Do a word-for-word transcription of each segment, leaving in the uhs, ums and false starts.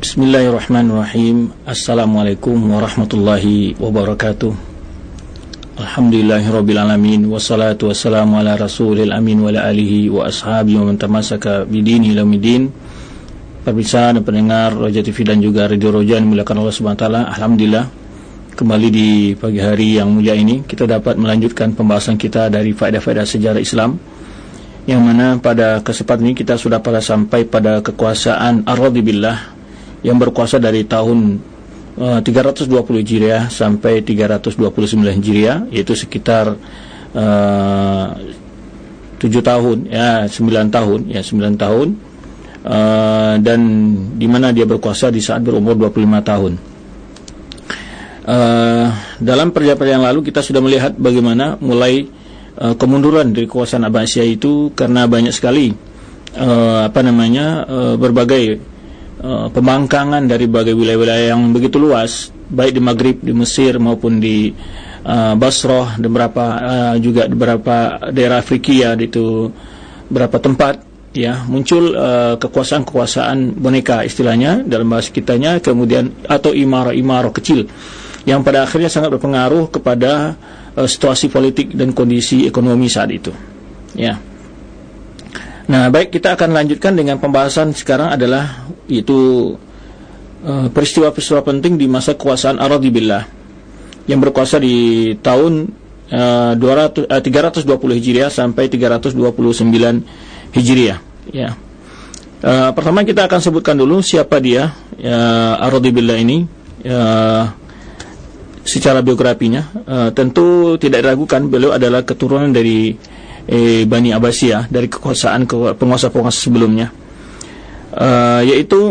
Bismillahirrahmanirrahim. Assalamualaikum warahmatullahi wabarakatuh. Alhamdulillahirabbil alamin, wassalatu wassalamu ala rasulil amin wa ala alihi wa ashabihi wa man tamassaka bidini ila middin. Pemirsa dan pendengar Roja T V dan juga Radio Roja yang dimuliakan Allah Subhanahu wa taala. Alhamdulillah, kembali di pagi hari yang mulia ini kita dapat melanjutkan pembahasan kita dari faedah-faedah sejarah Islam, yang mana pada kesempatan ini kita sudah pada sampai pada kekuasaan Ar-Radhi Billah yang berkuasa dari tahun uh, tiga ratus dua puluh Hijriah sampai tiga ratus dua puluh sembilan Hijriah, yaitu sekitar uh, tujuh tahun ya sembilan tahun ya sembilan tahun uh, dan di mana dia berkuasa di saat berumur dua puluh lima tahun. Uh, dalam perjalanan yang lalu kita sudah melihat bagaimana mulai uh, kemunduran dari kekuasaan Abbasiyah itu karena banyak sekali uh, apa namanya uh, berbagai Uh, pembangkangan dari berbagai wilayah-wilayah yang begitu luas, baik di Maghrib, di Mesir maupun di uh, Basrah dan beberapa uh, juga di beberapa daerah Afrika, itu beberapa tempat ya muncul uh, kekuasaan-kekuasaan boneka istilahnya dalam bahasa kitanya, kemudian atau imarah-imarah kecil yang pada akhirnya sangat berpengaruh kepada uh, situasi politik dan kondisi ekonomi saat itu ya. Nah, baik, kita akan lanjutkan dengan pembahasan sekarang adalah yaitu uh, peristiwa-peristiwa penting di masa kekuasaan Ar-Radhi Billah yang berkuasa di tahun uh, tiga ratus dua puluh Hijriah sampai tiga ratus dua puluh sembilan Hijriah ya. Uh, pertama kita akan sebutkan dulu siapa dia uh, Ar-Radhi Billah ini uh, secara biografinya. Uh, tentu tidak diragukan beliau adalah keturunan dari Eh, Bani Abbasiyah, dari kekuasaan ke penguasa-penguasa sebelumnya, uh, yaitu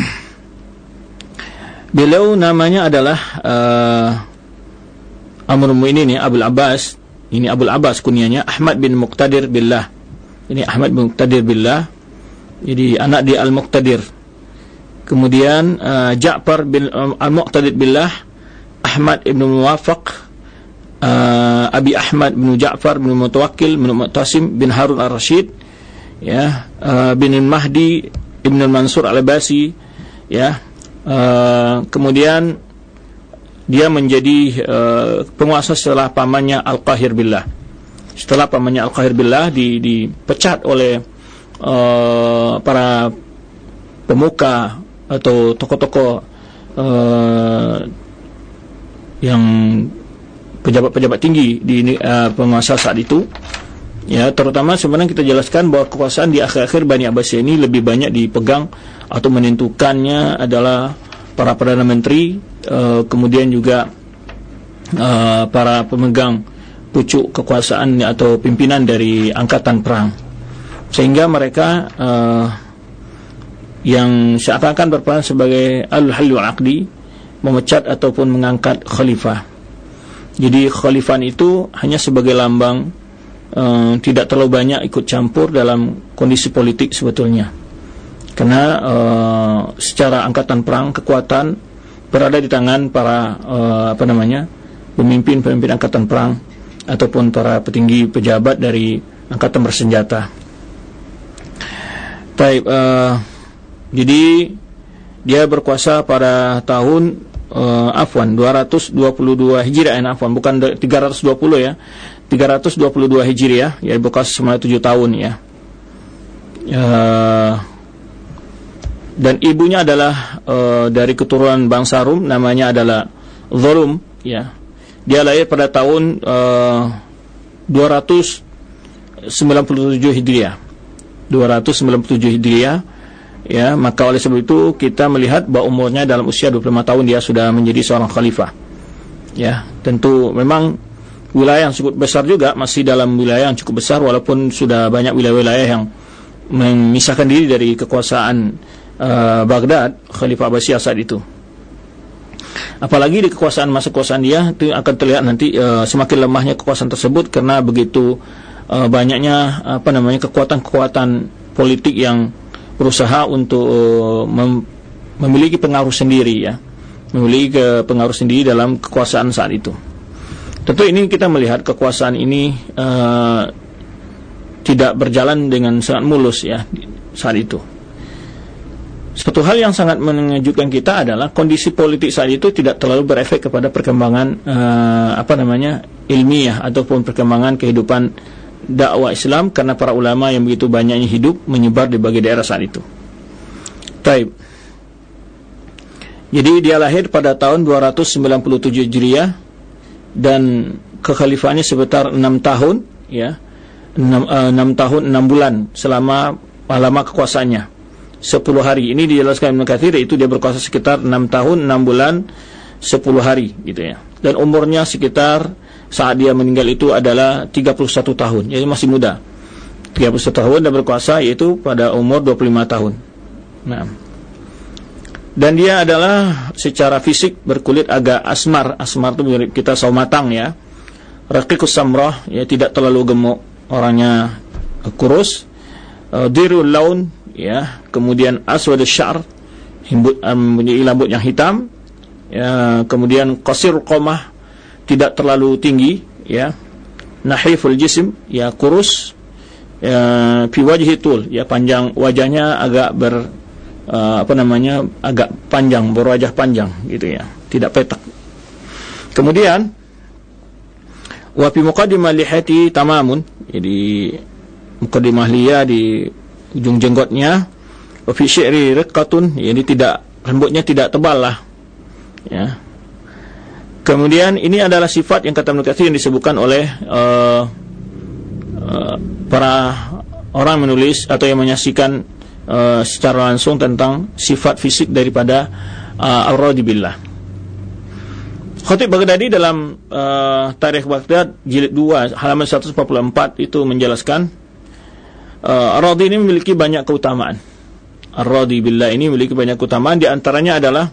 beliau namanya adalah uh, Amirul Mukminin ya, Abul Abbas. Ini Abul Abbas kunyanya Ahmad bin Muqtadir Billah. Ini Ahmad bin Muqtadir Billah, jadi anak dia Al-Muqtadir. Kemudian uh, Ja'far bin um, Al-Muqtadir Billah, Ahmad ibn Muwafaq, Uh, Abi Ahmad bin Ja'far bin Mutawakkil bin Mu'tasim bin Harun Ar-Rasyid ya, uh, bin Mahdi ibn Mansur Al-Abbasi ya. Uh, kemudian dia menjadi uh, penguasa setelah pamannya Al-Qahir Billah. Setelah pamannya Al-Qahir Billah di, dipecat oleh uh, para pemuka atau tokoh-tokoh uh, yang pejabat-pejabat tinggi di uh, penguasa saat itu ya. Terutama sebenarnya kita jelaskan bahwa kekuasaan di akhir-akhir Bani Abbasiyah ini lebih banyak dipegang atau menentukannya adalah para perdana menteri, uh, kemudian juga uh, para pemegang pucuk kekuasaan atau pimpinan dari angkatan perang, sehingga mereka uh, yang seakan-akan berperan sebagai al-hal wal-aqdi, memecat ataupun mengangkat khalifah. Jadi khalifah itu hanya sebagai lambang, uh, tidak terlalu banyak ikut campur dalam kondisi politik sebetulnya, karena uh, secara angkatan perang kekuatan berada di tangan para uh, apa namanya pemimpin-pemimpin angkatan perang ataupun para petinggi pejabat dari angkatan bersenjata. Baik, uh, jadi dia berkuasa pada tahun Uh, afwan dua ratus dua puluh dua Hijriah, eh, afwan bukan tiga ratus dua puluh ya, tiga ratus dua puluh dua Hijriah ya, bekas selama tujuh tahun ya. Uh, dan ibunya adalah uh, dari keturunan bangsa Rum, namanya adalah Zulum ya. Dia lahir pada tahun uh, dua ratus sembilan puluh tujuh Hijriah, dua ratus sembilan puluh tujuh Hijriah ya. Maka oleh sebab itu kita melihat bahwa umurnya dalam usia dua puluh lima tahun dia sudah menjadi seorang khalifah ya. Tentu memang wilayah yang cukup besar juga, masih dalam wilayah yang cukup besar, walaupun sudah banyak wilayah-wilayah yang memisahkan diri dari kekuasaan uh, Baghdad, Khalifah Abbasiyah saat itu. Apalagi di kekuasaan masa kekuasaan dia itu akan terlihat nanti uh, semakin lemahnya kekuasaan tersebut karena begitu uh, banyaknya apa namanya kekuatan-kekuatan politik yang berusaha untuk uh, mem memiliki pengaruh sendiri ya, memiliki ke pengaruh sendiri dalam kekuasaan saat itu. Tentu ini kita melihat kekuasaan ini uh, tidak berjalan dengan sangat mulus ya saat itu. Satu hal yang sangat mengejutkan kita adalah kondisi politik saat itu tidak terlalu berefek kepada perkembangan uh, apa namanya ilmiah ataupun perkembangan kehidupan dakwah Islam, karena para ulama yang begitu banyaknya hidup menyebar di berbagai daerah saat itu. Taib. Jadi dia lahir pada tahun dua ratus sembilan puluh tujuh Hijriah dan kekhalifahannya sekitar enam tahun, ya, enam tahun enam bulan selama lama kekuasaannya. sepuluh hari. Ini dijelaskan Ibnu Katsir, itu dia berkuasa sekitar enam tahun enam bulan sepuluh hari gitu ya. Dan umurnya sekitar saat dia meninggal itu adalah tiga puluh satu tahun. Jadi masih muda. tiga puluh satu tahun dan berkuasa yaitu pada umur dua puluh lima tahun. Nah. Dan dia adalah secara fisik berkulit agak asmar. Asmar itu mirip kita sawo matang ya. Raqiqus samrah, ya, tidak terlalu gemuk, orangnya kurus. Uh, dirul laun, ya, kemudian aswad asy-sya'r, mempunyai um, rambut yang hitam, ya, kemudian qasirul qamah, tidak terlalu tinggi, ya, nahiful jism, ya, kurus, ya, fi wajhi tul, ya, panjang wajahnya agak ber uh, apa namanya agak panjang, berwajah panjang gitu ya, tidak petak. Kemudian wa fi muqaddimah lihati tamamun, jadi muqaddimah liya di ujung jenggotnya, wa fi syi'ri riqqatun, ini tidak, rambutnya tidak tebal lah, ya. Kemudian ini adalah sifat yang kata Ibnu Katsir yang disebutkan oleh uh, uh, para orang menulis atau yang menyaksikan uh, secara langsung tentang sifat fisik daripada uh, ar-Radi billah. Khatib Baghdadi dalam uh, Tarikh Baghdad jilid dua halaman seratus empat puluh empat itu menjelaskan Uh, Ar-Radi ini memiliki banyak keutamaan. Ar-Radi billah ini memiliki banyak keutamaan, di antaranya adalah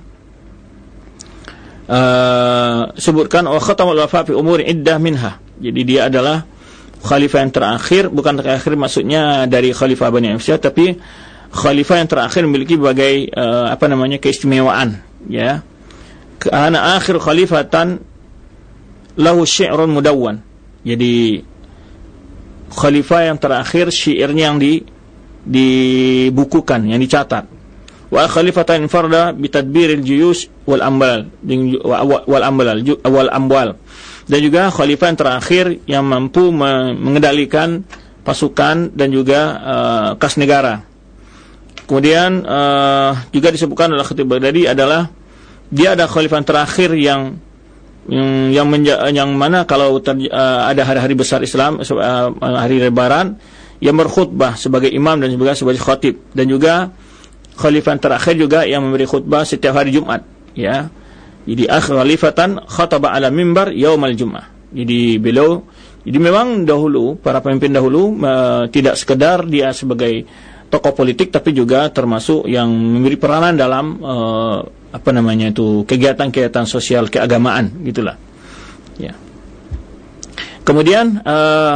uh, sebutkan wa khatamul wafa fi umuri iddah minha. Jadi dia adalah khalifah yang terakhir, bukan terakhir maksudnya dari khalifah Bani Umayyah, tapi khalifah yang terakhir memiliki berbagai uh, apa namanya keistimewaan, ya. Ana akhir khalifatan lahu syi'run mudawwan. Jadi khalifah yang terakhir syairnya yang di dibukukan, yang dicatat. Wa khalifatan farda bi tadbiril juyus wal ambal wal ambal wal amwal. Dan juga khalifah yang terakhir yang mampu mengendalikan pasukan dan juga uh, kas negara. Kemudian uh, juga disebutkan oleh Khatib Baghdadi adalah dia ada khalifah yang terakhir yang yang yang, menja, yang mana kalau ter, uh, ada hari-hari besar Islam, uh, hari Lebaran, yang berkhutbah sebagai imam dan juga sebagai khatib, dan juga khalifah terakhir juga yang memberi khutbah setiap hari Jumat, ya. Jadi akhir khalifatan khataba ala mimbar yaumal Jumat. Jadi beliau, jadi memang dahulu para pemimpin dahulu uh, tidak sekedar dia sebagai tokoh politik, tapi juga termasuk yang memberi peranan dalam uh, apa namanya itu kegiatan-kegiatan sosial keagamaan gitulah, ya. Kemudian uh,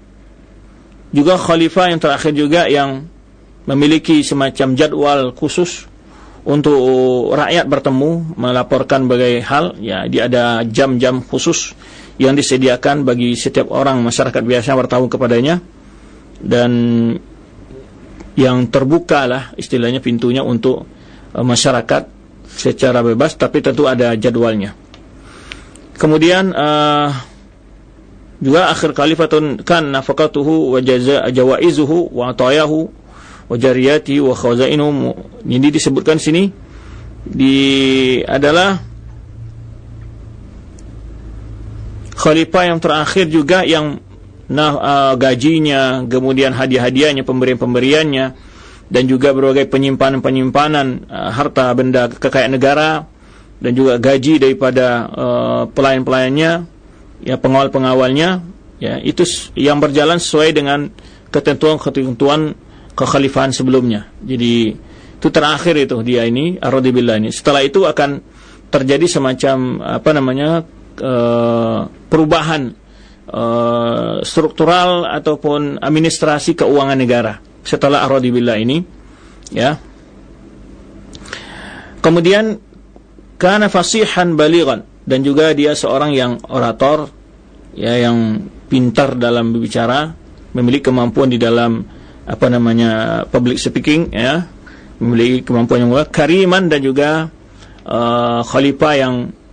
juga khalifah yang terakhir juga yang memiliki semacam jadwal khusus untuk rakyat bertemu melaporkan berbagai hal, ya. Dia ada jam-jam khusus yang disediakan bagi setiap orang masyarakat biasa bertamu kepadanya, dan yang terbuka lah istilahnya pintunya untuk uh, masyarakat secara bebas, tapi tentu ada jadwalnya. Kemudian uh, juga akhir khalifatun kan nafaqatuhu wa jawaizuhu wa atayahu wa jariyati wa khazainu. Ini disebutkan sini di adalah khalifah yang terakhir juga yang nah uh, gajinya, kemudian hadiah-hadiahnya, pemberian-pemberiannya, dan juga berbagai penyimpanan-penyimpanan uh, harta benda kekayaan negara, dan juga gaji daripada uh, pelayan-pelayannya, ya, pengawal-pengawalnya, ya, itu yang berjalan sesuai dengan ketentuan-ketentuan kekhalifahan sebelumnya. Jadi itu terakhir itu dia ini Ar-Radi billah ini. Setelah itu akan terjadi semacam apa namanya uh, perubahan uh, struktural ataupun administrasi keuangan negara setelah Ar-Radi billah ini, ya. Kemudian kana fasihan balighan, dan juga dia seorang yang orator, ya, yang pintar dalam berbicara, memiliki kemampuan di dalam apa namanya public speaking, ya. memiliki kemampuan yang mulia, kariman, dan juga uh, khalifah yang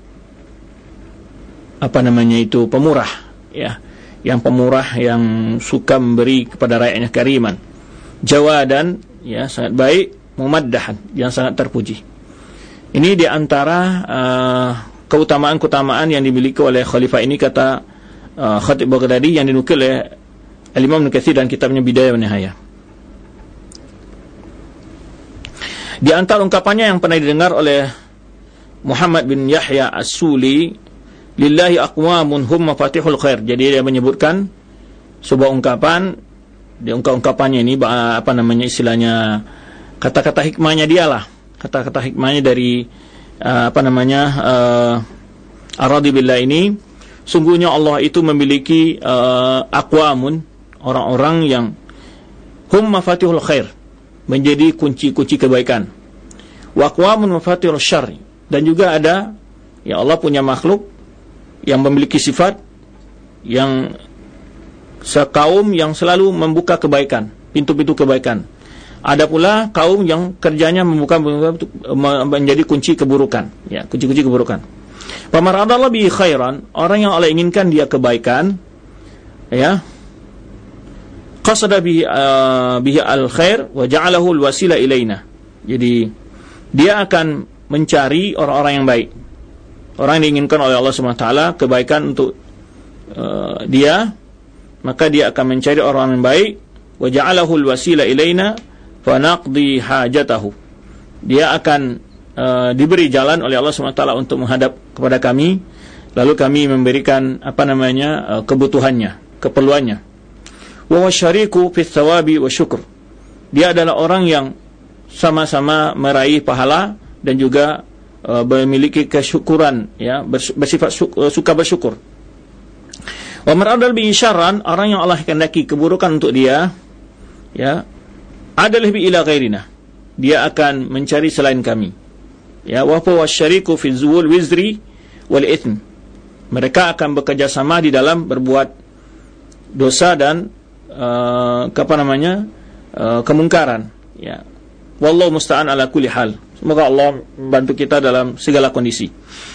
apa namanya itu pemurah, ya, yang pemurah, yang suka memberi kepada rakyatnya, kariman, jawadan, ya, sangat baik, mumaddahan, yang sangat terpuji. Ini diantara uh, keutamaan-keutamaan yang dimiliki oleh khalifah ini, kata uh, Khatib Baghdadi, yang dinukil oleh Al-Imam Ibnu Katsir dan kitabnya Bidayah wa Nihayah. Di antara ungkapannya yang pernah didengar oleh Muhammad bin Yahya As-Suli, lillahi aqwamun hum mafatihul khair. Jadi dia menyebutkan sebuah ungkapan, di ungkap-ungkapannya ini apa namanya istilahnya, kata-kata hikmahnya dialah, kata-kata hikmahnya dari uh, apa namanya uh, Ar-Radhi Billah ini. Sungguhnya Allah itu memiliki uh, aqwamun, orang-orang yang hum mafatihul khair, menjadi kunci-kunci kebaikan, wa aqwamun mafatihul syarr, dan juga ada, ya, Allah punya makhluk yang memiliki sifat yang sekaum yang selalu membuka kebaikan, pintu-pintu kebaikan. Ada pula kaum yang kerjanya membuka menjadi kunci keburukan, ya, kunci-kunci keburukan. Pamaradallah bi khairan, orang yang Allah inginkan dia kebaikan, ya, qasada bihi uh, bihi al-khair wa ja'alahu al-wasila ilaina. Jadi dia akan mencari orang-orang yang baik, orang yang diinginkan oleh Allah Subhanahu wa taala kebaikan untuk uh, dia, maka dia akan mencari orang yang baik, wa ja'alahu al-wasila ilaina fa naqdi hajatahu. Dia akan uh, diberi jalan oleh Allah Subhanahu wa taala untuk menghadap kepada kami, lalu kami memberikan apa namanya uh, kebutuhannya, keperluannya. Wa wasyariku fi thawabi wa syukur. Dia adalah orang yang sama-sama meraih pahala dan juga uh, memiliki kesyukuran, ya, bersifat uh, suka bersyukur. Wa maradal bi syarran, orang yang Allah kehendaki keburukan untuk dia, ya, adalah bi ila ghairina, dia akan mencari selain kami, ya. Wa huwa wasyariku fi zuwul wizri wal itsm, mereka akan bekerja sama di dalam berbuat dosa dan uh, apa namanya uh, kemungkaran, ya. Wallahu musta'an ala kulli hal. Semoga Allah membantu kita dalam segala kondisi.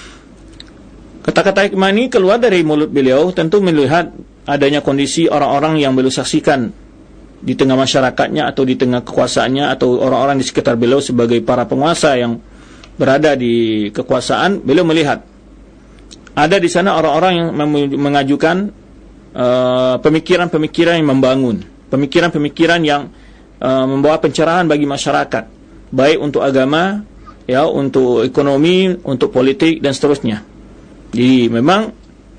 Kata-kata hikmah ini keluar dari mulut beliau tentu melihat adanya kondisi orang-orang yang beliau saksikan di tengah masyarakatnya atau di tengah kekuasaannya atau orang-orang di sekitar beliau sebagai para penguasa yang berada di kekuasaan. Beliau melihat ada di sana orang-orang yang mengajukan uh, pemikiran-pemikiran yang membangun, pemikiran-pemikiran yang uh, membawa pencerahan bagi masyarakat, baik untuk agama, ya, untuk ekonomi, untuk politik dan seterusnya. Jadi memang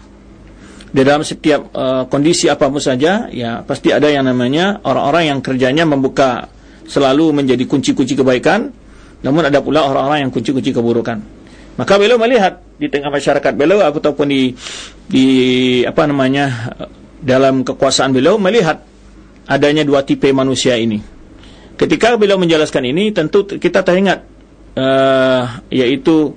di dalam setiap uh, kondisi apapun saja, ya, pasti ada yang namanya orang-orang yang kerjanya membuka, selalu menjadi kunci-kunci kebaikan, namun ada pula orang-orang yang kunci-kunci keburukan. Maka beliau melihat di tengah masyarakat beliau ataupun di di apa namanya dalam kekuasaan beliau, melihat adanya dua tipe manusia ini. Ketika beliau menjelaskan ini, tentu kita teringat uh, yaitu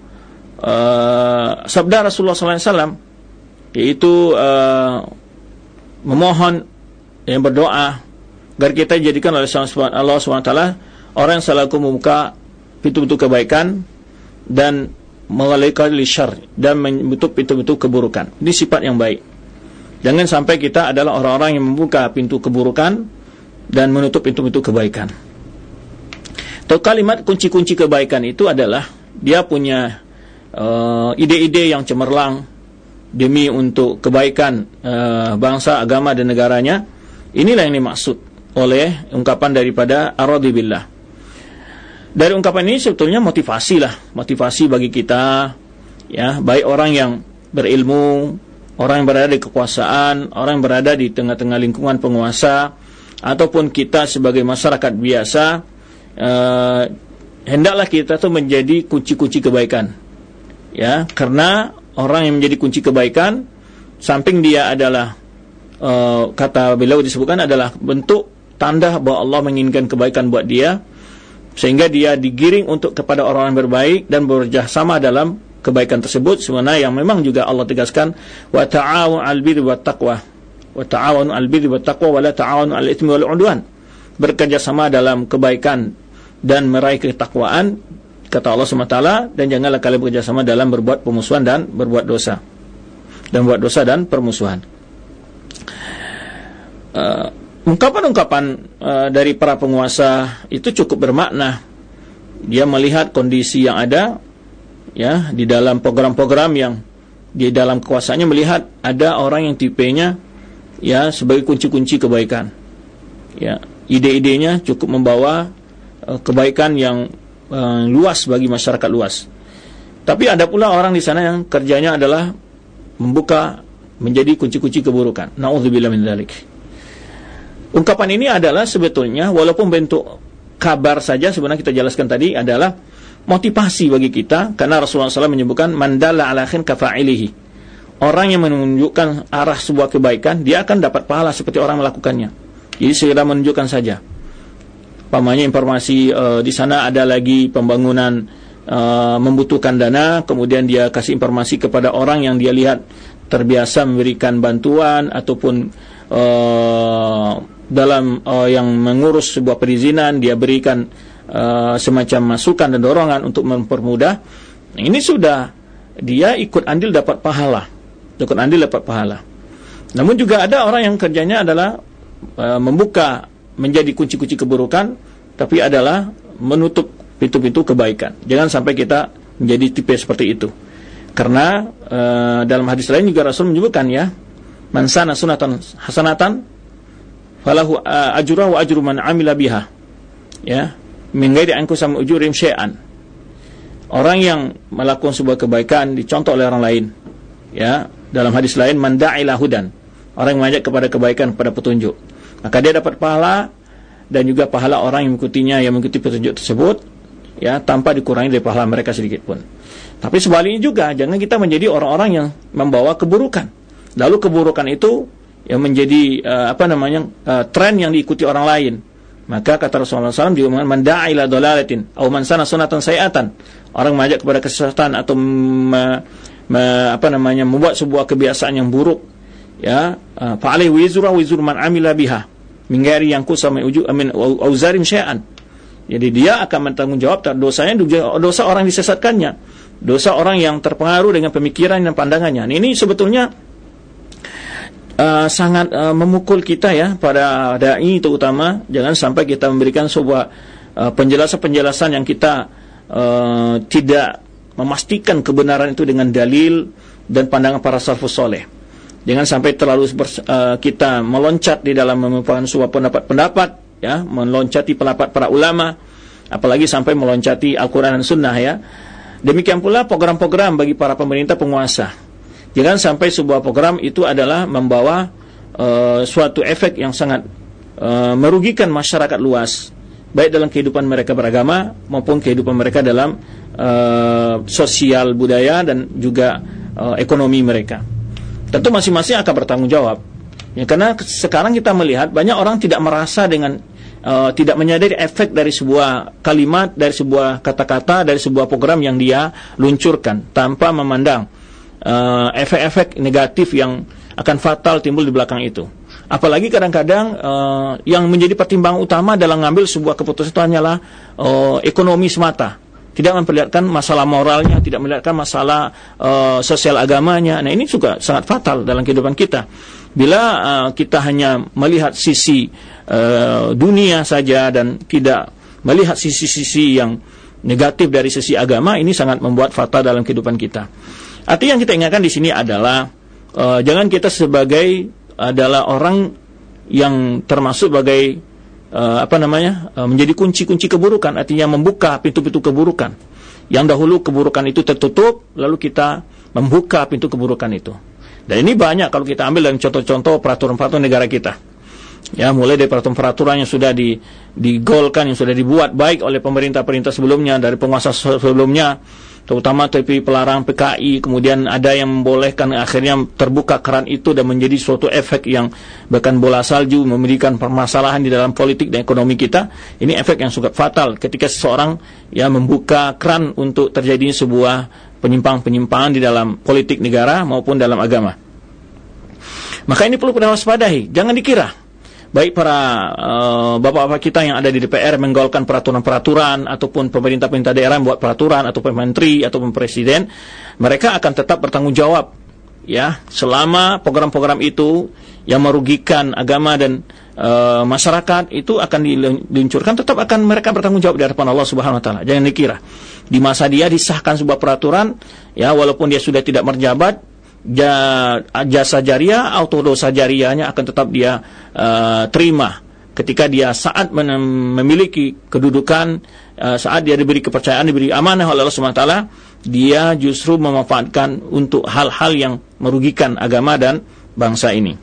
uh, sabda Rasulullah sallallahu alaihi wasallam, yaitu uh, memohon yang berdoa agar kita dijadikan oleh Allah subhanahu wa taala orang yang selalu membuka pintu-pintu kebaikan dan mengalaikan lisyar dan menutup pintu-pintu keburukan. Ini sifat yang baik. Jangan sampai kita adalah orang-orang yang membuka pintu keburukan dan menutup pintu-pintu kebaikan. Atau kalimat kunci-kunci kebaikan itu adalah dia punya uh, ide-ide yang cemerlang demi untuk kebaikan uh, bangsa, agama dan negaranya. Inilah yang dimaksud oleh ungkapan daripada Ar-Radhi Billah. Dari ungkapan ini sebetulnya motivasi lah, motivasi bagi kita, ya, baik orang yang berilmu, orang yang berada di kekuasaan, orang yang berada di tengah-tengah lingkungan penguasa, ataupun kita sebagai masyarakat biasa, eh, hendaklah kita tuh menjadi kunci-kunci kebaikan, ya, karena orang yang menjadi kunci kebaikan, samping dia adalah eh, kata beliau disebutkan adalah bentuk tanda bahwa Allah menginginkan kebaikan buat dia, sehingga dia digiring untuk kepada orang yang berbaik dan bekerjasama dalam kebaikan tersebut. Sebenarnya yang memang juga Allah tegaskan, wa ta'awun 'alal birri wat taqwa, wa ta'awun 'alal birri wat taqwa wa la ta'awun 'alal itsmi wal 'udwan. Bekerjasama dalam kebaikan dan meraih ketakwaan, kata Allah subhanahu wa taala, dan janganlah kalian bekerjasama dalam berbuat pemusuhan dan berbuat dosa dan berbuat dosa dan permusuhan. Uh, ungkapan-ungkapan uh, dari para penguasa itu cukup bermakna. Dia melihat kondisi yang ada, ya, di dalam program-program yang di dalam kekuasaannya, melihat ada orang yang tipenya, ya, sebagai kunci-kunci kebaikan. Ya, ide-idenya cukup membawa uh, kebaikan yang uh, luas bagi masyarakat luas. Tapi ada pula orang di sana yang kerjanya adalah membuka menjadi kunci-kunci keburukan. Na'udzubillah min dzalik. Ungkapan ini adalah sebetulnya walaupun bentuk kabar saja, sebenarnya kita jelaskan tadi adalah motivasi bagi kita, karena Rasulullah shallallahu alaihi wasallam menyebutkan mandalla ala khair kafa'ilihi. Orang yang menunjukkan arah sebuah kebaikan, dia akan dapat pahala seperti orang melakukannya. Jadi segera menunjukkan saja. Pamannya informasi uh, di sana ada lagi pembangunan uh, membutuhkan dana, kemudian dia kasih informasi kepada orang yang dia lihat terbiasa memberikan bantuan ataupun uh, dalam uh, yang mengurus sebuah perizinan, dia berikan uh, semacam masukan dan dorongan untuk mempermudah. Ini sudah dia ikut andil dapat pahala. Ikut andil dapat pahala. Namun juga ada orang yang kerjanya adalah uh, membuka menjadi kunci-kunci keburukan, tapi adalah menutup pintu-pintu kebaikan. Jangan sampai kita menjadi tipe seperti itu. Karena uh, dalam hadis lain juga Rasul menyebutkan, ya, man sana sunatan hasanatan falahu uh, ajruha wa ajru man amila biha, ya, min ghairi an kusam ujurim syai'an. Orang yang melakukan sebuah kebaikan dicontoh oleh orang lain, ya, dalam hadis lain man da'ila hudan, orang yang mengajak kepada kebaikan, kepada petunjuk, maka dia dapat pahala, dan juga pahala orang yang mengikutinya, yang mengikuti petunjuk tersebut, ya, tanpa dikurangi dari pahala mereka sedikit pun. Tapi sebaliknya juga, jangan kita menjadi orang-orang yang membawa keburukan, lalu keburukan itu yang menjadi uh, apa namanya uh, tren yang diikuti orang lain. Maka kata Rasulullah shallallahu alaihi wasallam juga, man da'a ila dalalatin aw man sana sunatan sayi'atan, orang mengajak kepada kesesatan atau me, me, apa namanya membuat sebuah kebiasaan yang buruk, ya, uh, fa alaihi wizru wa wizru man amila biha min ghairi yanqusa min uju amin auzarin syai'an. Jadi dia akan bertanggung jawab atas dosanya, dosa orang disesatkannya, dosa orang yang terpengaruh dengan pemikiran dan pandangannya. Nah, ini sebetulnya uh, sangat uh, memukul kita, ya, pada dai terutama. Jangan sampai kita memberikan sebuah uh, penjelasan-penjelasan yang kita uh, tidak memastikan kebenaran itu dengan dalil dan pandangan para salafus soleh. Jangan sampai terlalu uh, kita meloncat di dalam memupakan sebuah pendapat-pendapat, ya, meloncati pendapat para ulama, apalagi sampai meloncati Al-Quran dan Sunnah, ya. Demikian pula program-program bagi para pemerintah penguasa. Jangan sampai sebuah program itu adalah membawa uh, suatu efek yang sangat uh, merugikan masyarakat luas, baik dalam kehidupan mereka beragama maupun kehidupan mereka dalam uh, sosial budaya dan juga uh, ekonomi mereka. Tentu masing-masing akan bertanggung jawab, ya, karena sekarang kita melihat banyak orang tidak merasa dengan uh, tidak menyadari efek dari sebuah kalimat, dari sebuah kata-kata, dari sebuah program yang dia luncurkan, tanpa memandang uh, efek-efek negatif yang akan fatal timbul di belakang itu. Apalagi kadang-kadang uh, yang menjadi pertimbangan utama dalam mengambil sebuah keputusan itu hanyalah uh, ekonomi semata, tidak memperlihatkan masalah moralnya, tidak melihatkan masalah uh, sosial agamanya. Nah, ini juga sangat fatal dalam kehidupan kita. Bila uh, kita hanya melihat sisi uh, dunia saja dan tidak melihat sisi-sisi yang negatif dari sisi agama, ini sangat membuat fatal dalam kehidupan kita. Artinya yang kita ingatkan di sini adalah uh, jangan kita sebagai adalah orang yang termasuk sebagai Uh, apa namanya uh, menjadi kunci-kunci keburukan, artinya membuka pintu-pintu keburukan. Yang dahulu keburukan itu tertutup, lalu kita membuka pintu keburukan itu. Dan ini banyak kalau kita ambil dari contoh-contoh peraturan-peraturan negara kita. Ya, mulai dari peraturan-peraturan yang sudah di, digolkan, yang sudah dibuat baik oleh pemerintah-pemerintah sebelumnya, dari penguasa sebelumnya, terutama T V pelarang P K I, kemudian ada yang membolehkan, akhirnya terbuka keran itu dan menjadi suatu efek yang bahkan bola salju, memberikan permasalahan di dalam politik dan ekonomi kita. Ini efek yang sangat fatal ketika seseorang, ya, membuka keran untuk terjadi sebuah penyimpang-penyimpangan di dalam politik negara maupun dalam agama. Maka ini perlu kita waspadai. Jangan dikira baik para uh, bapak-bapak kita yang ada di D P R menggolkan peraturan-peraturan, ataupun pemerintah-pemerintah daerah membuat peraturan, ataupun menteri, ataupun presiden, mereka akan tetap bertanggung jawab, ya, selama program-program itu yang merugikan agama dan uh, masyarakat itu akan diluncurkan, tetap akan mereka bertanggung jawab di hadapan Allah Subhanahu wa taala. Jangan dikira di masa dia disahkan sebuah peraturan, ya, walaupun dia sudah tidak menjabat, jasa jariah atau dosa jariahnya akan tetap dia uh, terima ketika dia saat memiliki kedudukan, uh, saat dia diberi kepercayaan, diberi amanah oleh Allah Subhanahu wa taala, dia justru memanfaatkan untuk hal-hal yang merugikan agama dan bangsa ini.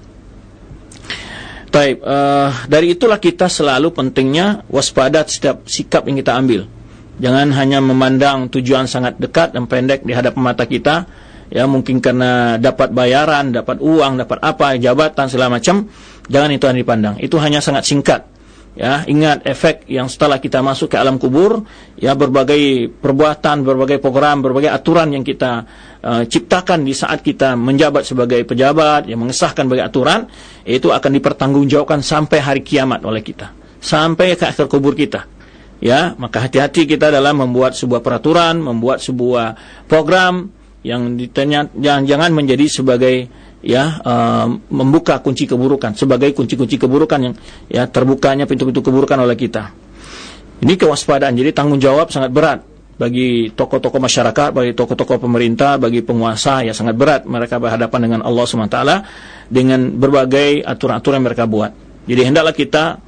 Taib, uh, dari itulah kita selalu pentingnya waspada setiap sikap yang kita ambil. Jangan hanya memandang tujuan sangat dekat dan pendek di hadapan mata kita, ya, mungkin karena dapat bayaran, dapat uang, dapat apa, jabatan segala macam. Jangan itu yang dipandang. Itu hanya sangat singkat. Ya, ingat efek yang setelah kita masuk ke alam kubur, ya, berbagai perbuatan, berbagai program, berbagai aturan yang kita uh, ciptakan di saat kita menjabat sebagai pejabat, yang mengesahkan berbagai aturan, itu akan dipertanggungjawabkan sampai hari kiamat oleh kita, sampai ke akhir kubur kita. Ya, maka hati-hati kita dalam membuat sebuah peraturan, membuat sebuah program yang ditanya, jangan, jangan menjadi sebagai, ya, uh, membuka kunci keburukan, sebagai kunci-kunci keburukan yang, ya, terbukanya pintu-pintu keburukan oleh kita. Ini kewaspadaan. Jadi tanggung jawab sangat berat bagi tokoh-tokoh masyarakat, bagi tokoh-tokoh pemerintah, bagi penguasa, ya, sangat berat mereka berhadapan dengan Allah subhanahu wa taala dengan berbagai aturan-aturan yang mereka buat. Jadi hendaklah kita,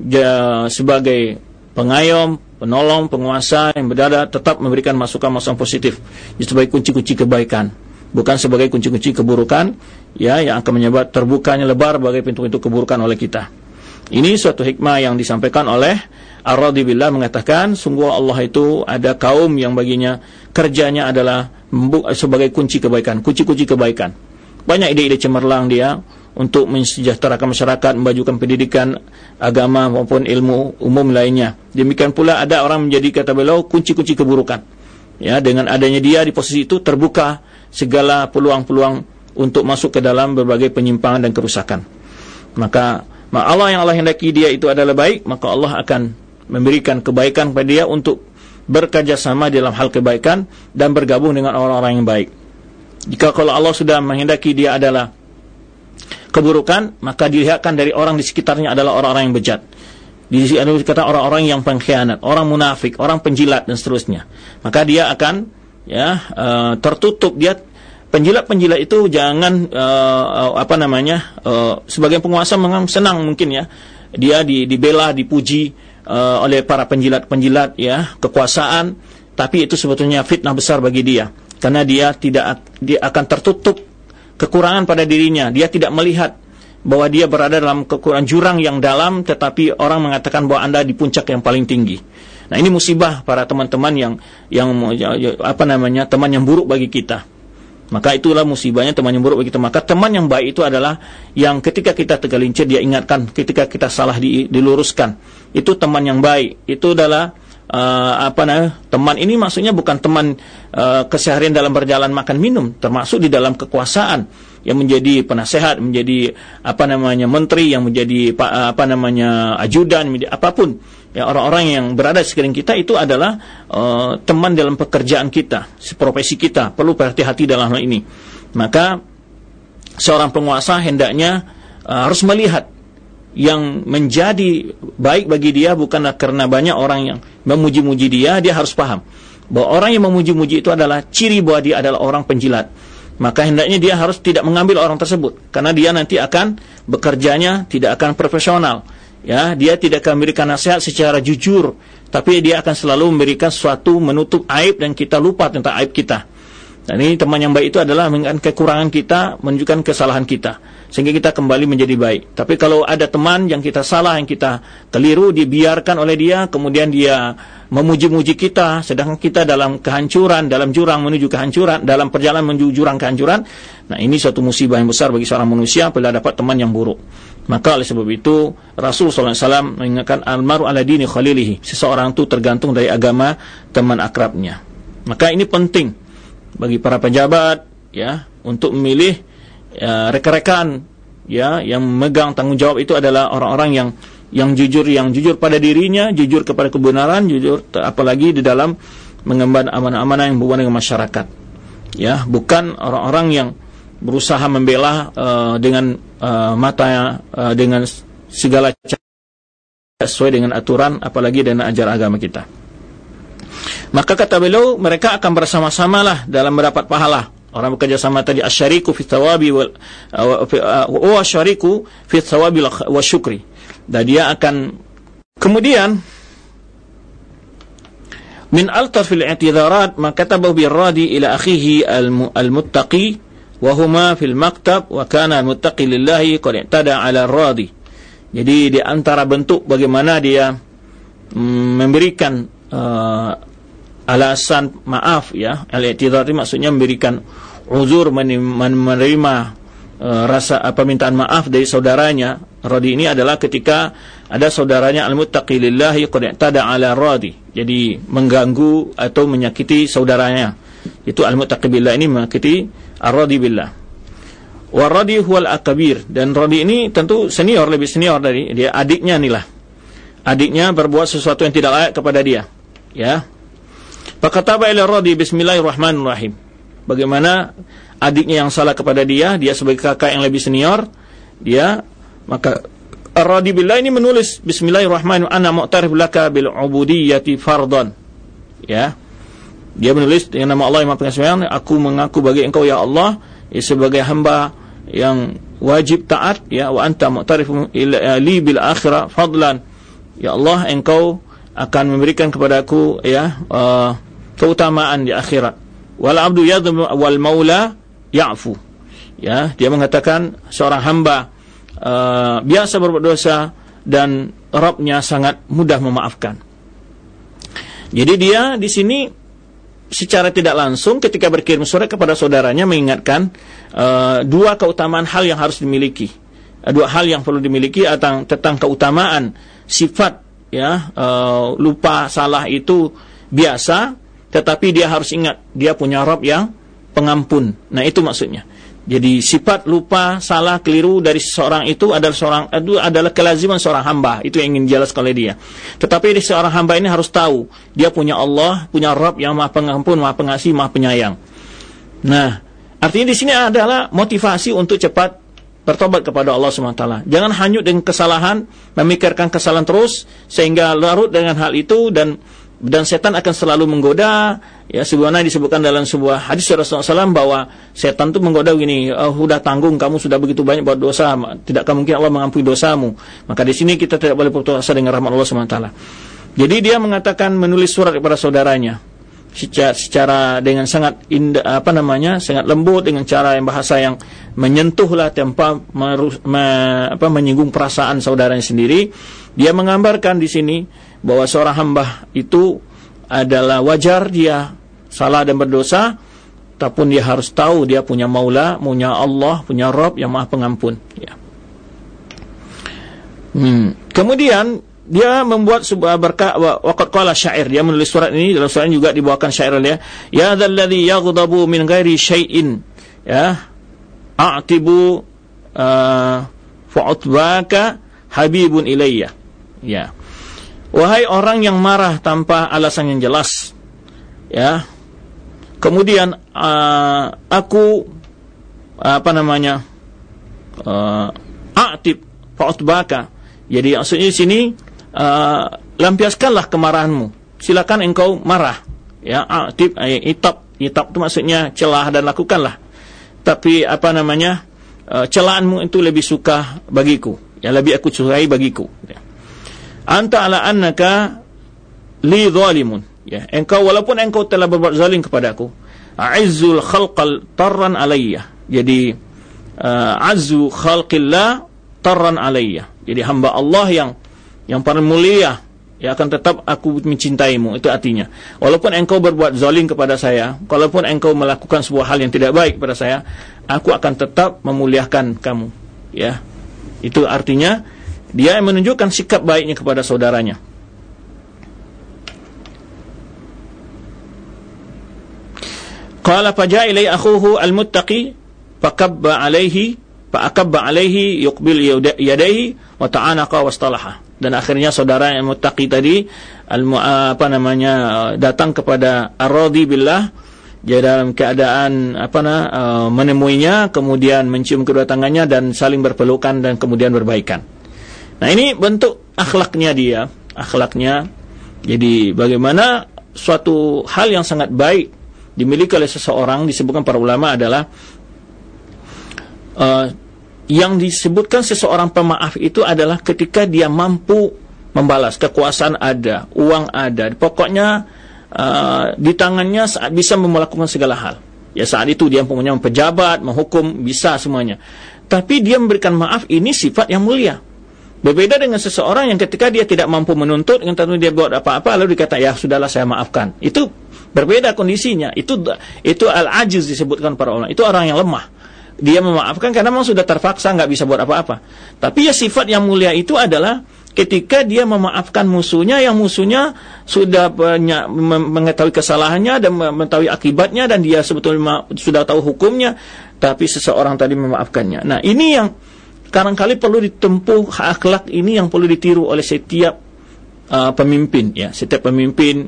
ya, sebagai pengayom, penolong, penguasa yang berada tetap memberikan masukan-masukan positif sebagai kunci-kunci kebaikan, bukan sebagai kunci-kunci keburukan, ya, yang akan menyebabkan terbukanya lebar bagai pintu-pintu keburukan oleh kita. Ini suatu hikmah yang disampaikan oleh Ar-Radhi Billah, mengatakan sungguh Allah itu ada kaum yang baginya kerjanya adalah sebagai kunci kebaikan, kunci-kunci kebaikan. Banyak ide-ide cemerlang dia untuk mensejahterakan masyarakat, memajukan pendidikan agama maupun ilmu umum lainnya. Demikian pula ada orang menjadi, kata beliau, kunci-kunci keburukan. Ya, dengan adanya dia di posisi itu terbuka segala peluang-peluang untuk masuk ke dalam berbagai penyimpangan dan kerusakan. Maka Allah yang Allah hendaki dia itu adalah baik, maka Allah akan memberikan kebaikan kepada dia untuk bekerjasama dalam hal kebaikan dan bergabung dengan orang-orang yang baik. Jika kalau Allah sudah menghendaki dia adalah keburukan, maka dilihatkan dari orang di sekitarnya adalah orang-orang yang bejat. Di sini ada kata orang-orang yang pengkhianat, orang munafik, orang penjilat dan seterusnya. Maka dia akan, ya, uh, tertutup. Dia penjilat-penjilat itu jangan uh, apa namanya uh, sebagian penguasa memang senang mungkin, ya, dia di, dibela, dipuji uh, oleh para penjilat-penjilat, ya, kekuasaan, tapi itu sebetulnya fitnah besar bagi dia, karena dia tidak dia akan tertutup kekurangan pada dirinya. Dia tidak melihat bahwa dia berada dalam kekurangan jurang yang dalam, tetapi orang mengatakan bahwa Anda di puncak yang paling tinggi. Nah, ini musibah para teman-teman yang yang apa namanya teman yang buruk bagi kita. Maka itulah musibahnya teman yang buruk bagi kita. Maka teman yang baik itu adalah yang ketika kita tergelincir dia ingatkan, ketika kita salah diluruskan. Itu teman yang baik. Itu adalah Uh, apa namanya teman ini maksudnya bukan teman uh, keseharian dalam berjalan makan minum, termasuk di dalam kekuasaan yang menjadi penasehat, menjadi apa namanya menteri, yang menjadi apa namanya ajudan, menjadi apapun, ya, orang-orang yang berada di sekeliling kita itu adalah uh, teman dalam pekerjaan kita, profesi kita, perlu berhati-hati dalam hal ini. Maka seorang penguasa hendaknya uh, harus melihat yang menjadi baik bagi dia bukanlah karena banyak orang yang memuji-muji dia. Dia harus paham bahwa orang yang memuji-muji itu adalah ciri bahwa dia adalah orang penjilat. Maka hendaknya dia harus tidak mengambil orang tersebut, karena dia nanti akan bekerjanya tidak akan profesional. Ya, dia tidak akan memberikan nasihat secara jujur, tapi dia akan selalu memberikan sesuatu menutup aib dan kita lupa tentang aib kita. Dan ini teman yang baik itu adalah menunjukkan kekurangan kita, menunjukkan kesalahan kita, sehingga kita kembali menjadi baik. Tapi kalau ada teman yang kita salah, yang kita keliru, dibiarkan oleh dia, kemudian dia memuji-muji kita, sedangkan kita dalam kehancuran, dalam jurang menuju kehancuran, dalam perjalanan menuju jurang kehancuran. Nah, ini suatu musibah yang besar bagi seorang manusia bila dapat teman yang buruk. Maka oleh sebab itu Rasul sallallahu alaihi wasallam mengingatkan almaru ala dini khalilihi, seseorang itu tergantung dari agama teman akrabnya. Maka ini penting bagi para pejabat, ya, untuk memilih ya, rekan-rekan ya, yang memegang tanggungjawab itu adalah orang-orang yang yang jujur, yang jujur pada dirinya, jujur kepada kebenaran, jujur apalagi di dalam mengemban amanah-amanah yang berhubungan dengan masyarakat. Ya, bukan orang-orang yang berusaha membela uh, dengan uh, mata uh, dengan segala cara sesuai dengan aturan, apalagi dengan ajaran agama kita. Maka kata beliau, mereka akan bersama-samalah dalam mendapat pahala. Orang bekerja sama tadi, asyariku fi thawabi wal wa asyariku fi thawabi wa syukri. Dan dia akan kemudian min altafil i'tidarat ma katabahu birradi ila akhihi al-muttaqi wa huma fil maktab wa kana al-muttaqi lillahi qad i'tada 'ala ar-radi. Jadi di antara bentuk bagaimana dia mm, memberikan uh, alasan maaf, ya, al-i'tidar itu maksudnya memberikan uzur, menerima uh, rasa uh, permintaan maaf dari saudaranya. Radi ini adalah ketika ada saudaranya al-muttaqi lillahi qad i'tada 'ala radi, jadi mengganggu atau menyakiti saudaranya. Itu al-muttaqi billah ini menyakiti ar-radi billah. Wa radi huwal akabir, dan radi ini tentu senior, lebih senior dari dia, adiknya inilah. Adiknya berbuat sesuatu yang tidak layak kepada dia, ya. Fakataba ila radi bismillahirrahmanirrahim. Bagaimana adiknya yang salah kepada dia, dia sebagai kakak yang lebih senior, dia maka ar-radi billah ini menulis bismillahirrahmanirrahim, ana mu'tarif laka bil ubudiyyati fardhan. Ya. Dia menulis dengan nama Allah yang Maha Pengasih, aku mengaku bagi engkau ya Allah ya, sebagai hamba yang wajib taat, ya, wa anta mu'tarif li bil akhirah fadlan. Ya Allah, engkau akan memberikan kepadaku, ya, uh, keutamaan di akhirat. Wal abdu yadhlim wal maula ya'fu. Ya, dia mengatakan seorang hamba uh, biasa berbuat dosa dan Rabbnya sangat mudah memaafkan. Jadi dia di sini secara tidak langsung ketika berkirim surat kepada saudaranya mengingatkan uh, dua keutamaan hal yang harus dimiliki, uh, dua hal yang perlu dimiliki tentang, tentang keutamaan sifat, ya, uh, lupa salah itu biasa, tetapi dia harus ingat dia punya Rabb yang pengampun. Nah, itu maksudnya. Jadi sifat lupa, salah, keliru dari seseorang itu adalah seorang itu adalah kelaziman seorang hamba. Itu yang ingin dijelaskan oleh dia. Tetapi seorang hamba ini harus tahu dia punya Allah, punya Rabb yang Maha Pengampun, Maha Pengasih, Maha Penyayang. Nah, artinya di sini adalah motivasi untuk cepat bertobat kepada Allah subhanahu wa taala. Jangan hanyut dengan kesalahan, memikirkan kesalahan terus sehingga larut dengan hal itu, dan dan setan akan selalu menggoda, ya, sebagaimana disebutkan dalam sebuah hadis Rasulullah shallallahu alaihi wasallam bahwa setan itu menggoda begini, oh, sudah tanggung, kamu sudah begitu banyak buat dosa, tidakkah mungkin Allah mengampuni dosamu? Maka di sini kita tidak boleh putus asa dengan rahmat Allah subhanahu wa taala. Jadi dia mengatakan menulis surat kepada saudaranya secara, secara dengan sangat indah, apa namanya, sangat lembut, dengan cara yang bahasa yang menyentuhlah tanpa merus, me, apa, menyinggung perasaan saudaranya sendiri. Dia menggambarkan di sini bahwa seorang hamba itu adalah wajar dia salah dan berdosa, tapi dia harus tahu dia punya Maula, punya Allah, punya Rabb yang Maha Pengampun, ya. Hmm. Kemudian dia membuat sebuah berkah, waqad qala syair, dia menulis surat ini, dalam surat ini juga dibawakan syair dia, ya dzalladzi yaghdabu min ghairi syai'in, ya, a'tibu uh, fa'utbaka habibun ilayya, ya. Wahai orang yang marah tanpa alasan yang jelas, ya. Kemudian uh, aku apa namanya? Uh, a'tib fa'utbaka. Jadi maksudnya di sini uh, lampiaskanlah kemarahanmu. Silakan engkau marah, ya. A'tib, itab, itab itu maksudnya celah dan lakukanlah. Tapi apa namanya? Uh, celaanmu itu lebih suka bagiku, ya, lebih aku sukai bagiku, ya. Anta ala annaka li zalimun, ya, engkau walaupun engkau telah berbuat zalim kepadaku, a'izzul khalqal tarran alayya. Jadi uh, azzu khalqillah tarran alayya. Jadi hamba Allah yang yang paling mulia, ya, akan tetap aku mencintaimu. Itu artinya walaupun engkau berbuat zalim kepada saya, walaupun engkau melakukan sebuah hal yang tidak baik kepada saya, aku akan tetap memuliakan kamu, ya. Itu artinya dia menunjukkan sikap baiknya kepada saudaranya. Qala faja'a ilai akhuhu al-muttaqi fakabba alaihi fa akabba alaihi yuqbil yadayhi wa ta'anaqa wastalaha. Dan akhirnya saudara yang muttaqi tadi al apa namanya datang kepada ar-radhi billah, dia dalam keadaan apa nah, uh, menemuinya, kemudian mencium kedua tangannya dan saling berpelukan dan kemudian berbaikan. Nah, ini bentuk akhlaknya dia, akhlaknya. Jadi bagaimana suatu hal yang sangat baik dimiliki oleh seseorang, disebutkan para ulama adalah uh, yang disebutkan seseorang pemaaf itu adalah ketika dia mampu membalas, kekuasaan ada, uang ada, pokoknya Uh, di tangannya saat bisa melakukan segala hal. Ya, saat itu dia punya pejabat, menghukum, bisa semuanya. Tapi dia memberikan maaf, ini sifat yang mulia. Berbeda dengan seseorang yang ketika dia tidak mampu menuntut, yang tentu dia buat apa-apa lalu dikata, ya sudahlah saya maafkan. Itu berbeda kondisinya. Itu itu al-ajiz disebutkan para ulama. Itu orang yang lemah. Dia memaafkan karena memang sudah terpaksa, nggak bisa buat apa-apa. Tapi ya sifat yang mulia itu adalah ketika dia memaafkan musuhnya, yang musuhnya sudah banyak mengetahui kesalahannya dan mengetahui akibatnya, dan dia sebetulnya sudah tahu hukumnya, tapi seseorang tadi memaafkannya. Nah, ini yang kadang-kali perlu ditempuh, akhlak ini yang perlu ditiru oleh setiap uh, pemimpin, ya, setiap pemimpin,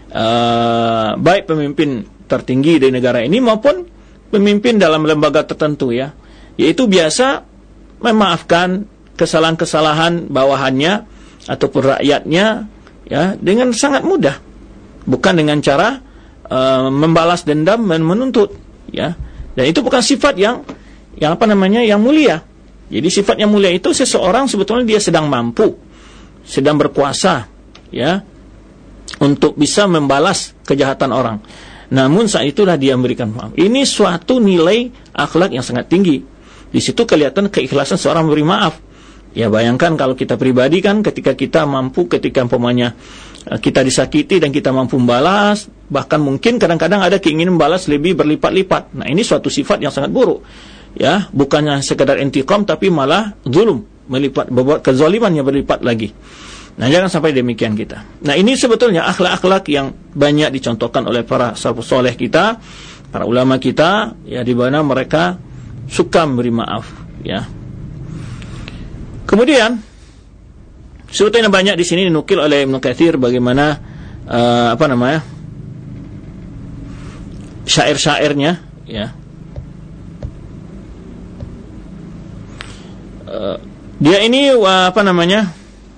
uh, baik pemimpin tertinggi dari negara ini maupun pemimpin dalam lembaga tertentu, ya, yaitu biasa memaafkan kesalahan-kesalahan bawahannya ataupun rakyatnya, ya, dengan sangat mudah, bukan dengan cara uh, membalas dendam dan menuntut, ya. Dan itu bukan sifat yang yang apa namanya yang mulia. Jadi sifat yang mulia itu seseorang sebetulnya dia sedang mampu, sedang berkuasa, ya, untuk bisa membalas kejahatan orang. Namun saat itulah dia memberikan maaf. Ini suatu nilai akhlak yang sangat tinggi. Di situ kelihatan keikhlasan seorang memberi maaf. Ya, bayangkan kalau kita pribadi kan, ketika kita mampu, ketika umpamanya kita disakiti dan kita mampu membalas, bahkan mungkin kadang-kadang ada keinginan membalas lebih berlipat-lipat. Nah, ini suatu sifat yang sangat buruk. Ya, bukannya sekedar intiqam tapi malah zulum, melipat, berbuat kezaliman yang berlipat lagi. Nah, jangan sampai demikian kita. Nah, ini sebetulnya akhlak-akhlak yang banyak dicontohkan oleh para salafus saleh kita, para ulama kita, ya, di mana mereka suka memberi maaf, ya. Kemudian sebetulnya banyak di sini dinukil oleh Ibnu Katsir bagaimana uh, apa namanya syair-syairnya, ya. Uh, dia ini uh, apa namanya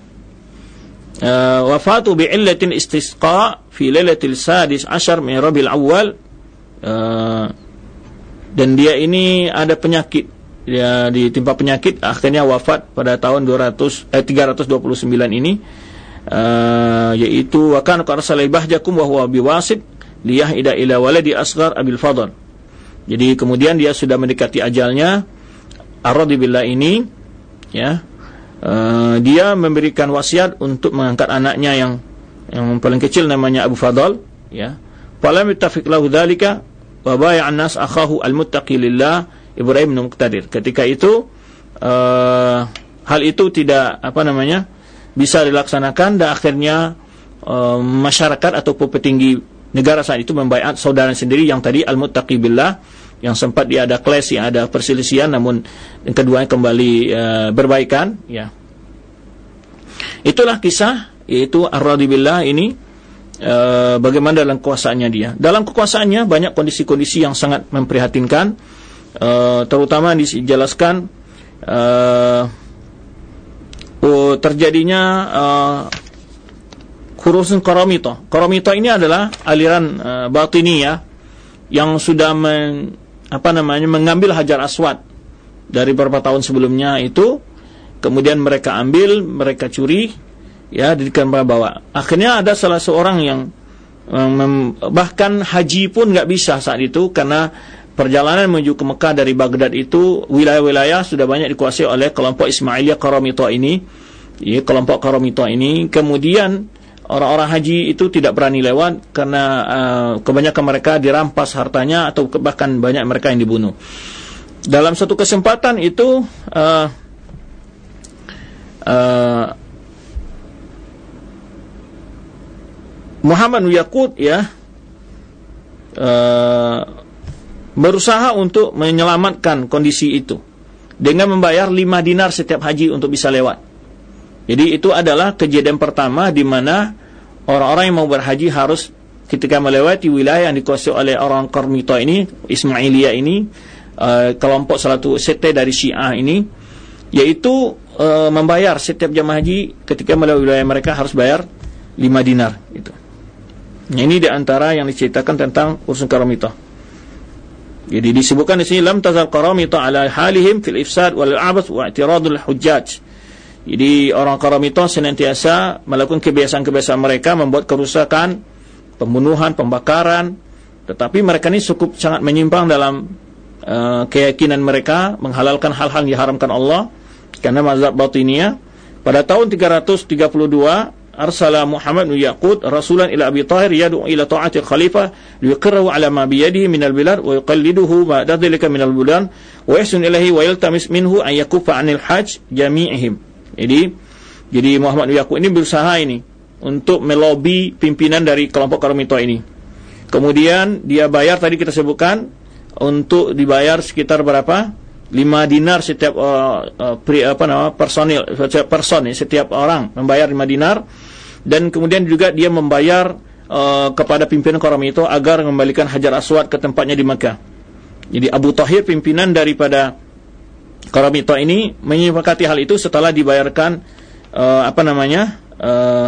uh, wafatu bi'illatin istisqa fi lailatil sadis ashar min Rabiul Awwal, uh, dan dia ini ada penyakit, dia ditimpa penyakit, akhirnya wafat pada tahun tiga ratus dua puluh sembilan ini, uh, yaitu wa kana qarsalai bahjakum wa huwa biwasit liyahida ila waladi asghar abil fadl. Jadi kemudian dia sudah mendekati ajalnya, ar-radhi billah ini, ya, uh, dia memberikan wasiat untuk mengangkat anaknya yang yang paling kecil namanya Abu Fadl, ya. Falam yattafiq lahu dzalika wa bai'a an-nas akhahu al-muttaqi lillah Ibrahim bin Muqtadir. Ketika itu uh, hal itu tidak apa namanya bisa dilaksanakan, dan akhirnya uh, masyarakat ataupun petinggi negara saat itu membaiat saudara sendiri yang tadi al-muttaqi billah, yang sempat dia ada clash, yang ada perselisihan, namun yang keduanya kembali uh, berbaikan, ya. Itulah kisah, yaitu ar-radhi billah ini, uh, bagaimana dalam kekuasaannya dia. Dalam kekuasaannya banyak kondisi-kondisi yang sangat memprihatinkan. Uh, terutama dijelaskan uh, uh, terjadinya uh, khurusun Qaramita. Qaramita ini adalah aliran uh, batiniyah yang sudah men, apa namanya mengambil Hajar Aswad dari beberapa tahun sebelumnya itu, kemudian mereka ambil, mereka curi, ya, dijadikan bawa. Akhirnya ada salah seorang yang um, bahkan haji pun nggak bisa saat itu, karena perjalanan menuju ke Mekah dari Baghdad itu, wilayah-wilayah sudah banyak dikuasai oleh kelompok Ismailiyah Qaramita ini, ya, kelompok Qaramita ini. Kemudian orang-orang haji itu tidak berani lewat karena uh, kebanyakan mereka dirampas hartanya, atau bahkan banyak mereka yang dibunuh. Dalam satu kesempatan itu uh, uh, Muhammad bin Yaqut, ya, uh, berusaha untuk menyelamatkan kondisi itu. dengan membayar lima dinar setiap haji untuk bisa lewat. Jadi itu adalah kejadian pertama di mana orang-orang yang mau berhaji harus ketika melewati wilayah yang dikuasai oleh orang Qaramita ini, Ismailiyah ini, uh, kelompok salah satu sekte dari Syiah ini, yaitu uh, membayar setiap jamaah haji ketika melewati wilayah mereka harus bayar lima dinar itu. Nah, ini di antara yang diceritakan tentang urusan Qaramita. Jadi disebutkan di sini lam tazal Qaramita ala halihim fil ifsad wal abas wa i'tiradul hujjaj. Jadi orang Qaramita senantiasa melakukan kebiasaan-kebiasaan mereka, membuat kerusakan, pembunuhan, pembakaran, tetapi mereka ini cukup sangat menyimpang dalam uh, keyakinan mereka, menghalalkan hal-hal yang diharamkan Allah karena mazhab batiniyah. Pada tahun tiga ratus tiga puluh dua arsala Muhammad bin Yaqut rasulan ila Abi Tahir yad'u ila ta'ati al-khalifah liyuqirrahu ala ma biyadihi min al-bilad wa yuqalliduhu ma dadhalika min al-bulan wa yahsun ilahi wa yaltamis minhu an yakuffa 'anil hajj jami'ihim. Jadi jadi Muhammad bin Yaqut ini berusaha ini untuk melobi pimpinan dari kelompok Qaramita ini. Kemudian dia bayar, tadi kita sebutkan, untuk dibayar sekitar berapa? lima dinar setiap uh, uh, pri, apa nama personil setiap person ya, setiap orang membayar lima dinar, dan kemudian juga dia membayar uh, kepada pimpinan Qaramita agar mengembalikan Hajar Aswad ke tempatnya di Makkah. Jadi Abu Tahir, pimpinan daripada Qaramita ini, menyepakati hal itu setelah dibayarkan uh, apa namanya uh,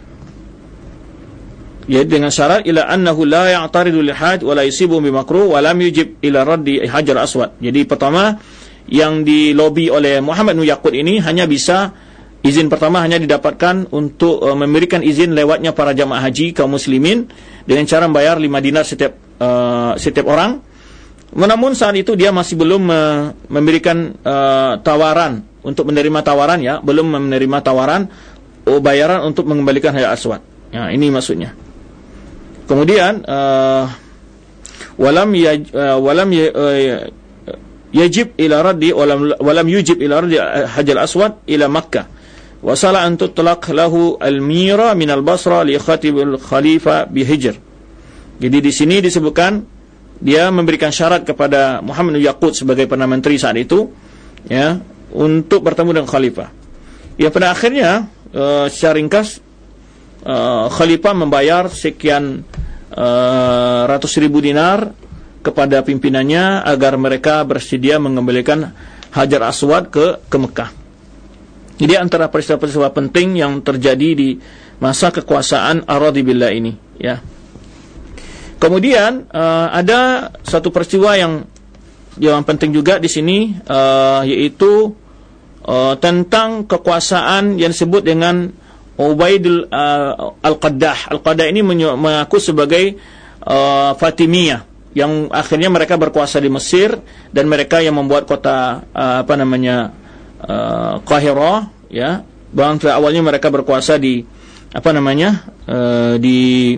ya dengan syarat ila annahu la ya'taridu lil hajj wa la yusibu bi makruh wa lam yujib ila raddi Hajar Aswad. Jadi pertama yang dilobi oleh Muhammad bin Yaqut ini hanya bisa, izin pertama hanya didapatkan untuk uh, memberikan izin lewatnya para jamaah haji kaum muslimin dengan cara membayar lima dinar setiap uh, setiap orang. Namun saat itu dia masih belum uh, memberikan uh, tawaran untuk menerima tawaran ya, belum menerima tawaran oh, bayaran untuk mengembalikan Hajar Aswad. Ya, ini maksudnya. Kemudian uh, walam yaj, uh, walam ya, uh, yajib ila raddi walam walam yujib ila raddi Hajar Aswad ila Makkah. Wasala an tutlaq lahu al-mira min al-Basra li khatib al-khalifah bi Hijr. Jadi di sini disebutkan dia memberikan syarat kepada Muhammad bin Yaqut sebagai perdana menteri saat itu ya, untuk bertemu dengan khalifah. Ya, pada akhirnya uh, secara ringkas Uh, khalifah membayar sekian uh, ratus ribu dinar kepada pimpinannya agar mereka bersedia mengembalikan Hajar Aswad ke ke Mekah. Jadi antara peristiwa-peristiwa penting yang terjadi di masa kekuasaan Ar-Radhi Billah ini ya. Kemudian uh, ada satu peristiwa yang yang penting juga di sini, uh, yaitu uh, tentang kekuasaan yang disebut dengan Ubaidul uh, Al-Qaddah. Al-Qaddah ini mengaku sebagai uh, Fatimiyah, yang akhirnya mereka berkuasa di Mesir, dan mereka yang membuat kota uh, apa namanya uh, Qahirah ya. Bangsa awalnya mereka berkuasa di apa namanya uh, di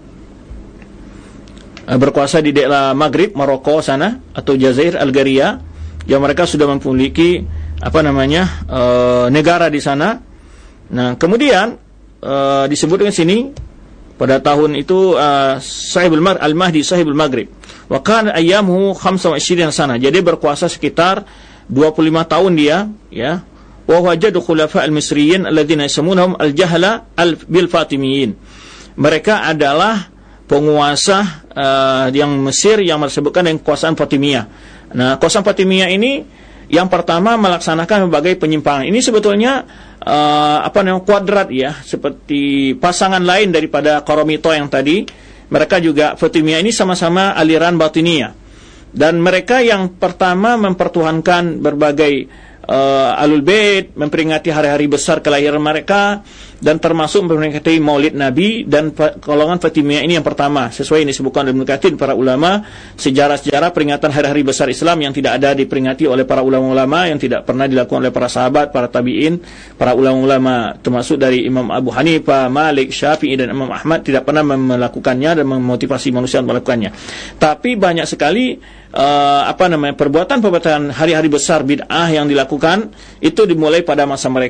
uh, berkuasa di daerah Maghrib, Maroko sana, atau Jazair Algeria, yang mereka sudah memiliki apa namanya uh, negara di sana. Nah, kemudian uh, disebutkan sini pada tahun itu uh, Sahibul Mar Al-Mahdi Sahibul Maghrib. Wa kana ayyamuhu khamsa wa ishrina sana. Jadi berkuasa sekitar dua puluh lima tahun dia, ya. Wa wajadu khulafa al-Misriyin alladziina yasamunhum al-jahla bil Fatimiyyin. Mereka adalah penguasa uh, yang Mesir yang disebutkan dengan kekuasaan Fatimiyah. Nah, kekuasaan Fatimiyah ini yang pertama melaksanakan berbagai penyimpangan. Ini sebetulnya uh, apa namanya kuadrat ya, seperti pasangan lain daripada Qaramita yang tadi. Mereka juga Fatimiyah ini sama-sama aliran Batiniyah. Dan mereka yang pertama mempertuhankan berbagai uh, Ahlul Bait, memperingati hari-hari besar kelahiran mereka, dan termasuk memperingati Maulid Nabi. Dan golongan Fatimiyah ini yang pertama, sesuai yang disebutkan oleh Ibnu Katsir, para ulama sejarah-sejarah peringatan hari-hari besar Islam yang tidak ada diperingati oleh para ulama-ulama, yang tidak pernah dilakukan oleh para sahabat, para tabi'in, para ulama-ulama termasuk dari Imam Abu Hanifah, Malik, Syafi'i, dan Imam Ahmad tidak pernah melakukannya dan memotivasi manusia untuk melakukannya. Tapi banyak sekali uh, apa namanya perbuatan-perbuatan hari-hari besar bid'ah yang dilakukan itu dimulai pada masa mereka.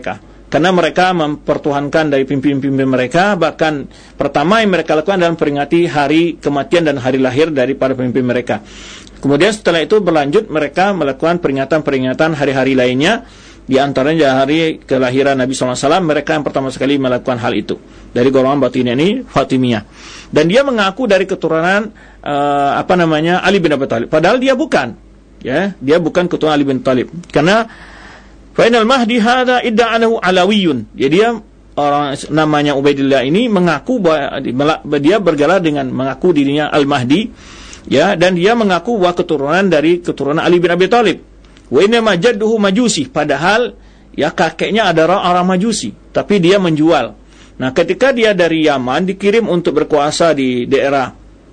karena mereka mempertuhankan dari pimpin-pimpin mereka. Bahkan pertama yang mereka lakukan adalah memperingati hari kematian dan hari lahir daripada pemimpin mereka. Kemudian setelah itu berlanjut mereka melakukan peringatan-peringatan hari-hari lainnya, di antaranya hari kelahiran Nabi sallallahu alaihi wasallam. Mereka yang pertama sekali melakukan hal itu dari golongan Batiniyah ini, Fatimiyah. Dan dia mengaku dari keturunan uh, apa namanya Ali bin Abi Thalib, padahal dia bukan, ya, dia bukan keturunan Ali bin Thalib. Karena Fainal Mahdi hada idda'anahu alawiyun. Jadi dia orang namanya Ubaidillah ini mengaku bahwa dia bergelar dengan mengaku dirinya Al-Mahdi, ya, dan dia mengaku bahwa keturunan dari keturunan Ali bin Abi Thalib. Wa inna ma jadduhu majusi, padahal ya kakeknya adalah orang Majusi, tapi dia menjual. Nah, ketika dia dari Yaman dikirim untuk berkuasa di daerah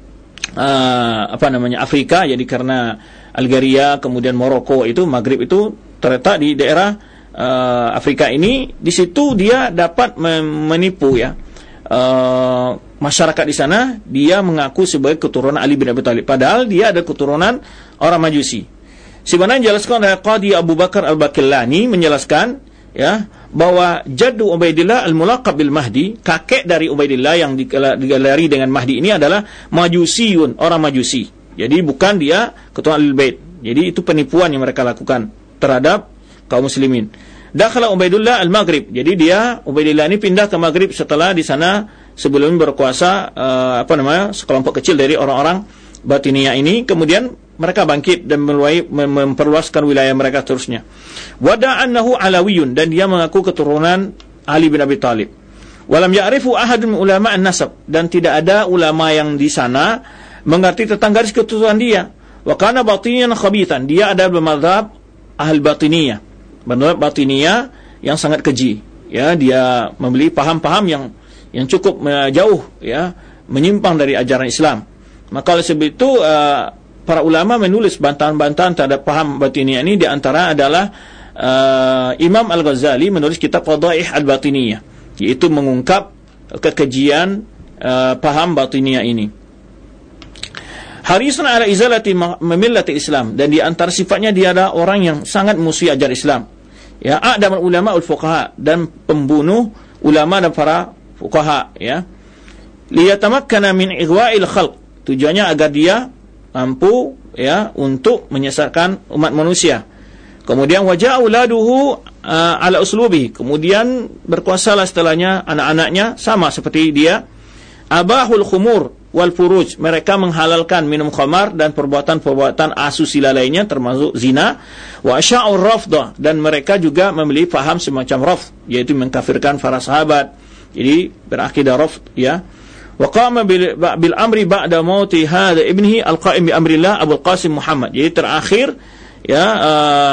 uh, apa namanya Afrika, jadi karena Algeria kemudian Maroko itu Maghrib itu terletak di daerah uh, Afrika ini, di situ dia dapat menipu ya uh, masyarakat di sana. Dia mengaku sebagai keturunan Ali bin Abi Thalib, padahal dia ada keturunan orang Majusi. Sebenarnya dijelaskan oleh Qadi Abu Bakar Al-Bakillani, menjelaskan ya bahwa jaddu Ubaidillah al-mulaqab bil Mahdi, kakek dari Ubaidillah yang digelari dengan Mahdi ini adalah Majusiyun, orang Majusi. Jadi bukan dia keturunan Ahlul Bait. Jadi itu penipuan yang mereka lakukan terhadap kaum muslimin. Dakhala Ubaidillah al-Maghrib. Jadi dia Ubaidillah ini pindah ke Maghrib setelah di sana sebelum berkuasa uh, apa namanya sekelompok kecil dari orang-orang Batiniyah ini. Kemudian mereka bangkit dan mulai memperluaskan wilayah mereka terusnya. Wada'annahu alawiyun, dan dia mengaku keturunan Ali bin Abi Thalib. Walam ya'rifu ahadun min ulama an-nasab, dan tidak ada ulama yang di sana mengerti tentang garis keturunan dia. Wa kana batiniyan khabithan, dia ada bermadzhab Ahl Batiniyah, bermadzhab Batiniyah yang sangat keji. Ya, dia membeli paham-paham yang yang cukup uh, jauh ya, menyimpang dari ajaran Islam. Maka oleh sebab itu uh, para ulama menulis bantahan-bantahan terhadap paham Batiniyah ini. Di antara adalah uh, Imam Al-Ghazali menulis kitab Fadaih Al-Batiniyah, yaitu mengungkap kekejian uh, paham Batiniyah ini. Harisun ala izalati memillati Islam, dan di antara sifatnya dia adalah orang yang sangat musuhi ajaran Islam. Ya, a'damul ulama ul fuqaha, dan pembunuh ulama dan para fuqaha, ya. Liyatamakkana min ighwa'il khalq, tujuannya agar dia mampu ya untuk menyesatkan umat manusia. Kemudian wajah auladuhu uh, ala uslubi, kemudian berkuasalah setelahnya anak-anaknya sama seperti dia. Abahul khumur wal furuj, mereka menghalalkan minum khamar dan perbuatan-perbuatan asusila lainnya termasuk zina. Wa asya'ur rafdah, dan mereka juga memiliki faham semacam rafd, yaitu mengkafirkan para sahabat. Jadi berakidah rafd, ya. Wa qama bil, bil amri ba'da mauti hadha ibnihi al-qa'im bi amrillah Abul Qasim Muhammad. Jadi terakhir ya uh,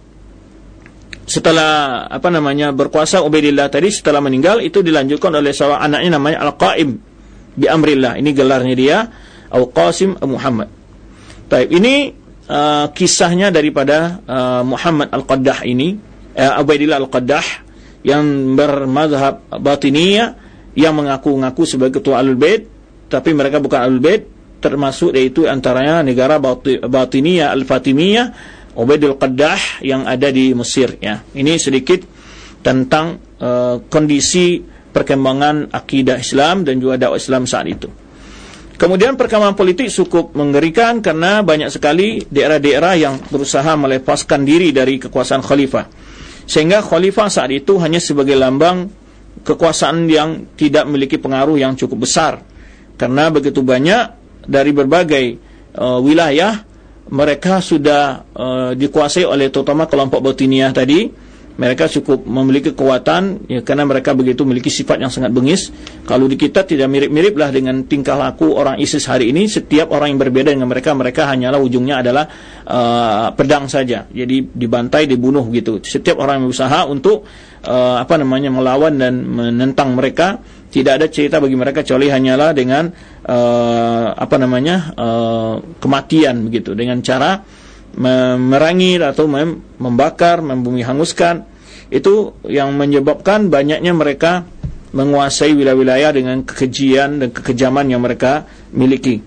setelah apa namanya berkuasa Ubaidillah tadi, setelah meninggal itu dilanjutkan oleh seorang anaknya namanya Al-Qa'im bi amrillah. Ini gelarnya dia, Abul Qasim Muhammad. Baik, ini uh, kisahnya daripada uh, Muhammad Al-Qaddah ini, uh, Ubaidillah Al-Qaddah yang bermazhab Batiniyah, yang mengaku-ngaku sebagai ketua Ahlul Bait, tapi mereka bukan Ahlul Bait, termasuk yaitu antaranya negara Batiniyah Al-Fatimiyah, Ubaidul Qaddah yang ada di Mesir, ya. Ini sedikit tentang uh, kondisi perkembangan akidah Islam dan juga dakwah Islam saat itu. Kemudian perkembangan politik cukup mengerikan karena banyak sekali daerah-daerah yang berusaha melepaskan diri dari kekuasaan khalifah, sehingga khalifah saat itu hanya sebagai lambang kekuasaan yang tidak memiliki pengaruh yang cukup besar, karena begitu banyak dari berbagai uh, wilayah mereka sudah uh, dikuasai oleh terutama kelompok Batiniyah tadi. Mereka cukup memiliki kekuatan, ya, karena mereka begitu memiliki sifat yang sangat bengis. Kalau di kita tidak mirip-mirip lah dengan tingkah laku orang ISIS hari ini. Setiap orang yang berbeda dengan mereka, mereka hanyalah ujungnya adalah uh, pedang saja. Jadi dibantai, dibunuh gitu. Setiap orang yang berusaha untuk uh, apa namanya melawan dan menentang mereka, tidak ada cerita bagi mereka kecuali hanyalah dengan uh, apa namanya uh, kematian begitu, dengan cara memerangi atau membakar, membumi hanguskan. Itu yang menyebabkan banyaknya mereka menguasai wilayah-wilayah dengan kekejian dan kekejaman yang mereka miliki.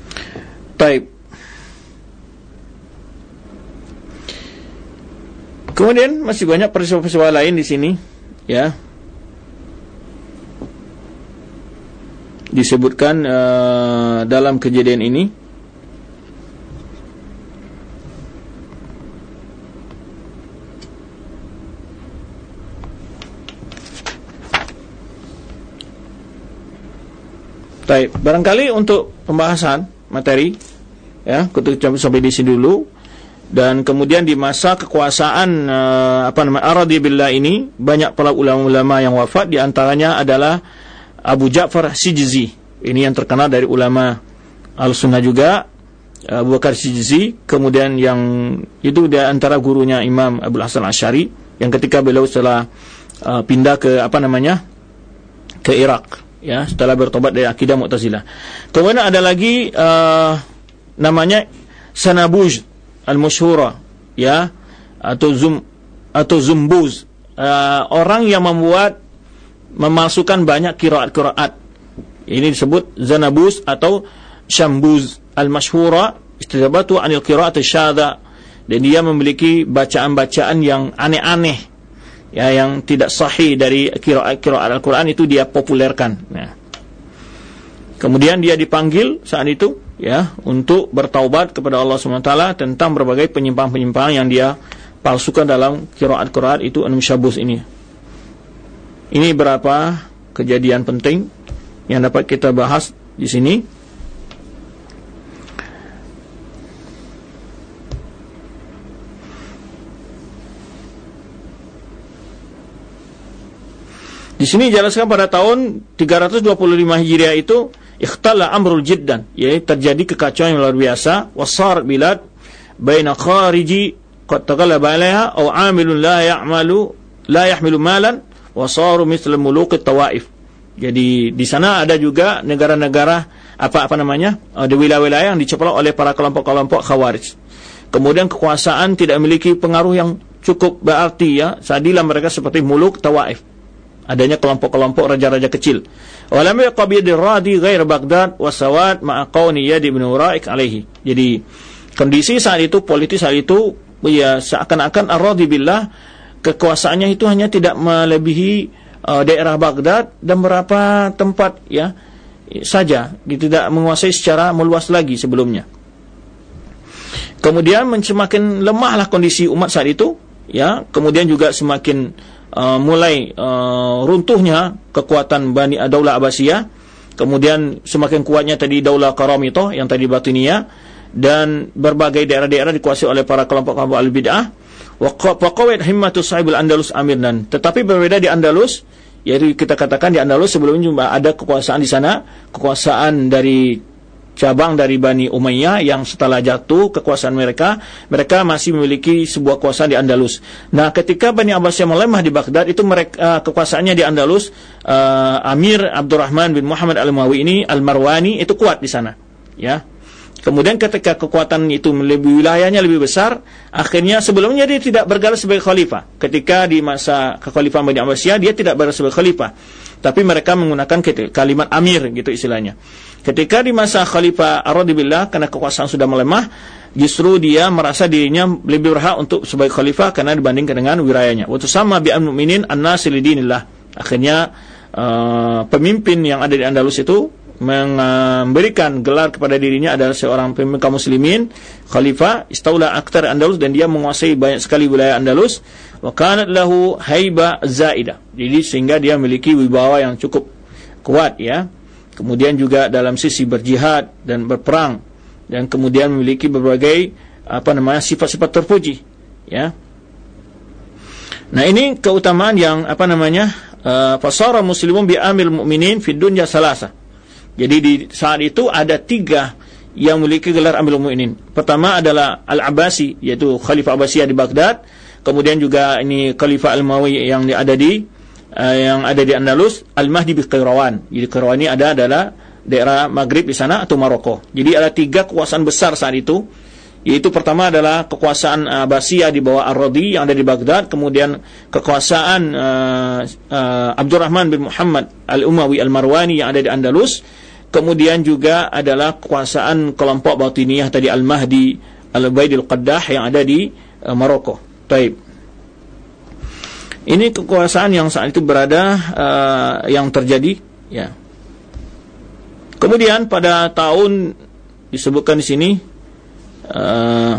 Baik. Kemudian masih banyak peristiwa-peristiwa lain di sini, ya. Disebutkan uh, dalam kejadian ini. Baik, barangkali untuk pembahasan materi, ya, kita sampai di sini dulu. Dan kemudian di masa kekuasaan uh, apa namanya Ar-Radhi Billah ini banyak para ulama-ulama yang wafat, di antaranya adalah Abu Ja'far Sijzi. Ini yang terkenal dari ulama Al-Sunnah juga, Abu Bakar Sijzi. Kemudian yang itu di antara gurunya Imam Abdul Hasan Asy'ari, yang ketika beliau setelah uh, pindah ke apa namanya ke Irak, ya, setelah bertobat dari akidah Mu'tazilah. Kemudian ada lagi uh, namanya Sanabuj Al-Mushhura, ya, atau zum atau zumbuz, uh, orang yang membuat memalsukan banyak qiraat-qiraat. Ini disebut Zanabuz atau Syambuz Al-Mashhura, istinbatu anil qiraat asyadha. Dan dia memiliki bacaan-bacaan yang aneh-aneh, ya, yang tidak sahih dari qiraat-qiraat Al-Qur'an, itu dia populerkan. Nah, kemudian dia dipanggil saat itu, ya, untuk bertaubat kepada Allah subhanahu wa taala tentang berbagai penyimpangan-penyimpangan yang dia palsukan dalam qiraat-qiraat itu al-musyabbuh ini. Ini beberapa kejadian penting yang dapat kita bahas di sini. Di sini dijelaskan pada tahun tiga ratus dua puluh lima Hijriah itu ikhtala amrul jiddan, yaitu terjadi kekacauan yang luar biasa. Wasar bilad baina khariji qad taghalaba 'alaiha aw 'amilun la ya'malu la yahmilu malan wa saru misl muluk at-tawaif. Jadi di sana ada juga negara-negara apa apa namanya di wilayah-wilayah yang diceplok oleh para kelompok-kelompok Khawarij. Kemudian kekuasaan tidak memiliki pengaruh yang cukup berarti, ya, sadilah mereka seperti muluk tawaif. Adanya kelompok-kelompok raja-raja kecil. Walam yaqbid ar-radi ghair Baghdad wa Sawad ma'a qawni Yad ibn Uraik alaihi. Jadi kondisi saat itu, politis saat itu, ya, seakan-akan Ar-Radhi Billah kekuasaannya itu hanya tidak melebihi uh, daerah Baghdad dan beberapa tempat, ya, saja, tidak menguasai secara meluas lagi sebelumnya. Kemudian semakin lemahlah kondisi umat saat itu, ya, kemudian juga semakin Uh, mulai uh, runtuhnya kekuatan Bani Daulah Abbasiyah, kemudian semakin kuatnya tadi Daulah Karamithah yang tadi Batiniyah, dan berbagai daerah-daerah dikuasai oleh para kelompok-kelompok al-bid'ah. Wa qawat himmatu sahibul Andalus Amirnan. Tetapi berbeda di Andalus, yaitu kita katakan di Andalus sebelumnya juga ada kekuasaan di sana, kekuasaan dari cabang dari Bani Umayyah yang setelah jatuh kekuasaan mereka, mereka masih memiliki sebuah kekuasaan di Andalus. Nah, ketika Bani Abbasiyah melemah di Baghdad, itu mereka uh, kekuasaannya di Andalus, uh, Amir Abdurrahman bin Muhammad Al-Umawi ini Al-Marwani itu kuat di sana, ya. Kemudian ketika kekuatan itu lebih wilayahnya lebih besar, akhirnya sebelumnya dia tidak bergelar sebagai khalifah. Ketika di masa kekhalifahan Bani Abbasiyah dia tidak bergelar sebagai khalifah, tapi mereka menggunakan kalimat amir gitu istilahnya. Ketika di masa Khalifah Ar-Radhi Billah, karena kekuasaan sudah melemah, justru dia merasa dirinya lebih berhak untuk sebagai khalifah karena dibandingkan dengan wilayahnya. Waktu sama bi al-mu'minin an-nasir lidinillah. Akhirnya uh, pemimpin yang ada di Andalus itu memberikan gelar kepada dirinya adalah seorang pemimpin kaum muslimin, khalifah istaula aktar Andalus, dan dia menguasai banyak sekali wilayah Andalus. Wa kanat lahu haiba zaidah. Jadi sehingga dia memiliki wibawa yang cukup kuat, ya. Kemudian juga dalam sisi berjihad dan berperang, dan kemudian memiliki berbagai apa namanya sifat-sifat terpuji, ya. Nah, ini keutamaan yang apa namanya fasara muslimun bi amil mu'minin fid dunya salasa. Jadi di saat itu ada tiga yang memiliki gelar Amirul Mukminin. Pertama adalah Al-Abbasi, yaitu Khalifah Abbasiyah di Baghdad. Kemudian juga ini Khalifah Al-Umawi yang ada di Uh, yang ada di Andalus, Al-Mahdi bi Qairawan. Jadi Qairawan ini ada adalah daerah Maghrib di sana atau Maroko. Jadi ada tiga kekuasaan besar saat itu. Yaitu pertama adalah kekuasaan uh, Abbasiyah di bawah Ar-Radhi yang ada di Baghdad, kemudian kekuasaan uh, uh, Abdurrahman bin Muhammad Al-Umawi Al-Marwani yang ada di Andalus. Kemudian juga adalah kekuasaan kelompok Batiniyah tadi Al-Mahdi Al-Ubaidil Qaddah yang ada di uh, Maroko. Baik. Ini kekuasaan yang saat itu berada, uh, yang terjadi, ya. Kemudian pada tahun disebutkan di sini uh,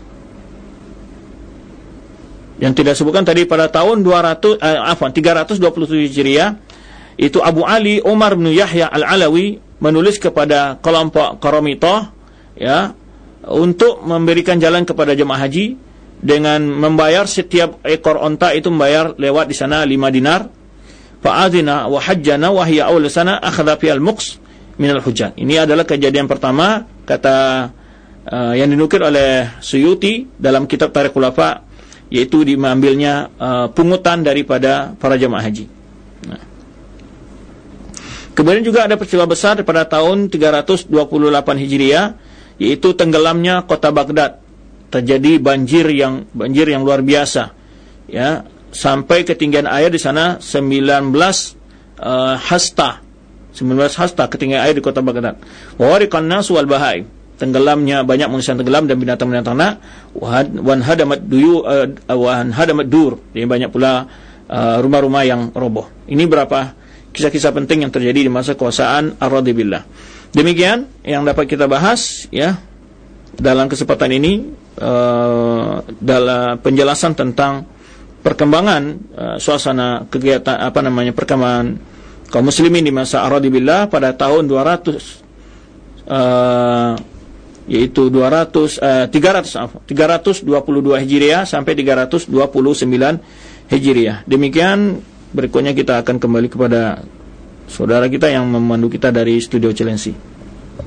yang tidak disebutkan tadi, pada tahun dua ratus, uh, afwan, tiga ratus dua puluh tujuh Hijriah, itu Abu Ali Umar bin Yahya Al-Alawi menulis kepada kelompok Qaramithah, ya, untuk memberikan jalan kepada jemaah haji dengan membayar setiap ekor onta itu membayar lewat di sana lima dinar. Fa'adina wa hajjana wa hiya awwal sana akhadha fi al-muqs min al-hujjah. Ini adalah kejadian pertama, kata uh, yang dinukil oleh Suyuti dalam kitab Tarikh Khulafa, yaitu diambilnya uh, pungutan daripada para jemaah haji. Nah. Kemudian juga ada peristiwa besar pada tahun tiga ratus dua puluh delapan Hijriah, yaitu tenggelamnya kota Baghdad. Terjadi banjir yang banjir yang luar biasa, ya, sampai ketinggian air di sana sembilan belas uh, hasta, sembilan belas hasta ketinggian air di kota Baghdad. Wa wariqan nas wal bahai, tenggelamnya banyak manusia tenggelam dan binatang-binatang ternak. Wan hadamat duyu uh, wan hadamat dur, jadi banyak pula uh, rumah-rumah yang roboh. Ini berapa kisah-kisah penting yang terjadi di masa kekuasaan Ar-Radhi billah. Demikian yang dapat kita bahas, ya, dalam kesempatan ini, uh, dalam penjelasan tentang perkembangan uh, suasana kegiatan apa namanya perkembangan kaum muslimin di masa Ar-Radhi billah pada tahun dua ratus, uh, yaitu dua ratus, uh, tiga ratus, tiga ratus dua puluh dua Hijriah sampai tiga ratus dua puluh sembilan Hijriah. Demikian, berikutnya kita akan kembali kepada saudara kita yang memandu kita dari studio Cilengsi.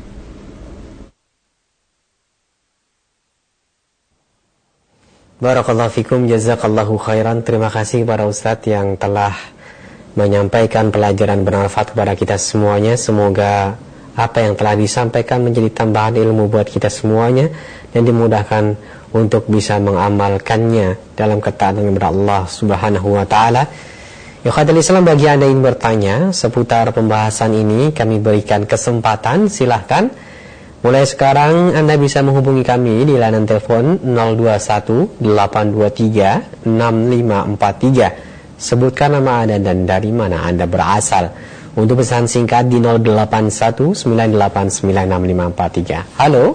Barakallahu fikum, jazakallahu khairan. Terima kasih para ustadz yang telah menyampaikan pelajaran bermanfaat kepada kita semuanya. Semoga apa yang telah disampaikan menjadi tambahan ilmu buat kita semuanya dan dimudahkan untuk bisa mengamalkannya dalam ketaatan kepada Allah Subhanahu wa taala. Ya khadal Islam, bagi Anda yang bertanya seputar pembahasan ini, kami berikan kesempatan, silahkan. Mulai sekarang Anda bisa menghubungi kami di layanan telepon nol dua satu delapan dua tiga enam lima empat tiga. Sebutkan nama Anda dan dari mana Anda berasal. Untuk pesan singkat di nol delapan satu sembilan delapan sembilan enam lima empat tiga. Halo?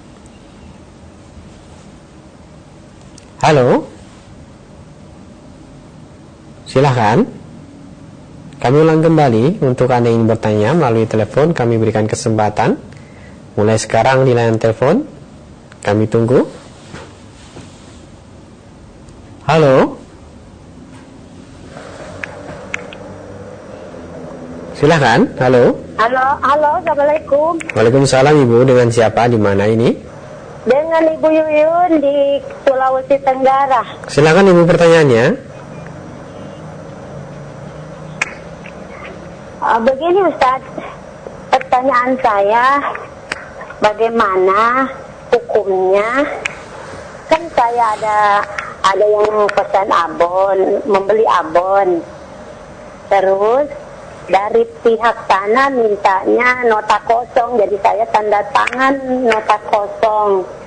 Halo? Silahkan. Kami ulang kembali, untuk Anda yang bertanya melalui telepon, kami berikan kesempatan. Mulai sekarang di layanan telepon, kami tunggu. Halo? Silahkan. Halo? Halo, halo, assalamualaikum. Waalaikumsalam Ibu, dengan siapa, di mana ini? Dengan Ibu Yuyun di Sulawesi Tenggara. Silahkan Ibu, pertanyaannya. Uh, begini Ustaz, pertanyaan saya, bagaimana hukumnya? Kan saya ada ada yang pesan abon, membeli abon, terus dari pihak sana mintanya nota kosong, jadi saya tanda tangan nota kosong.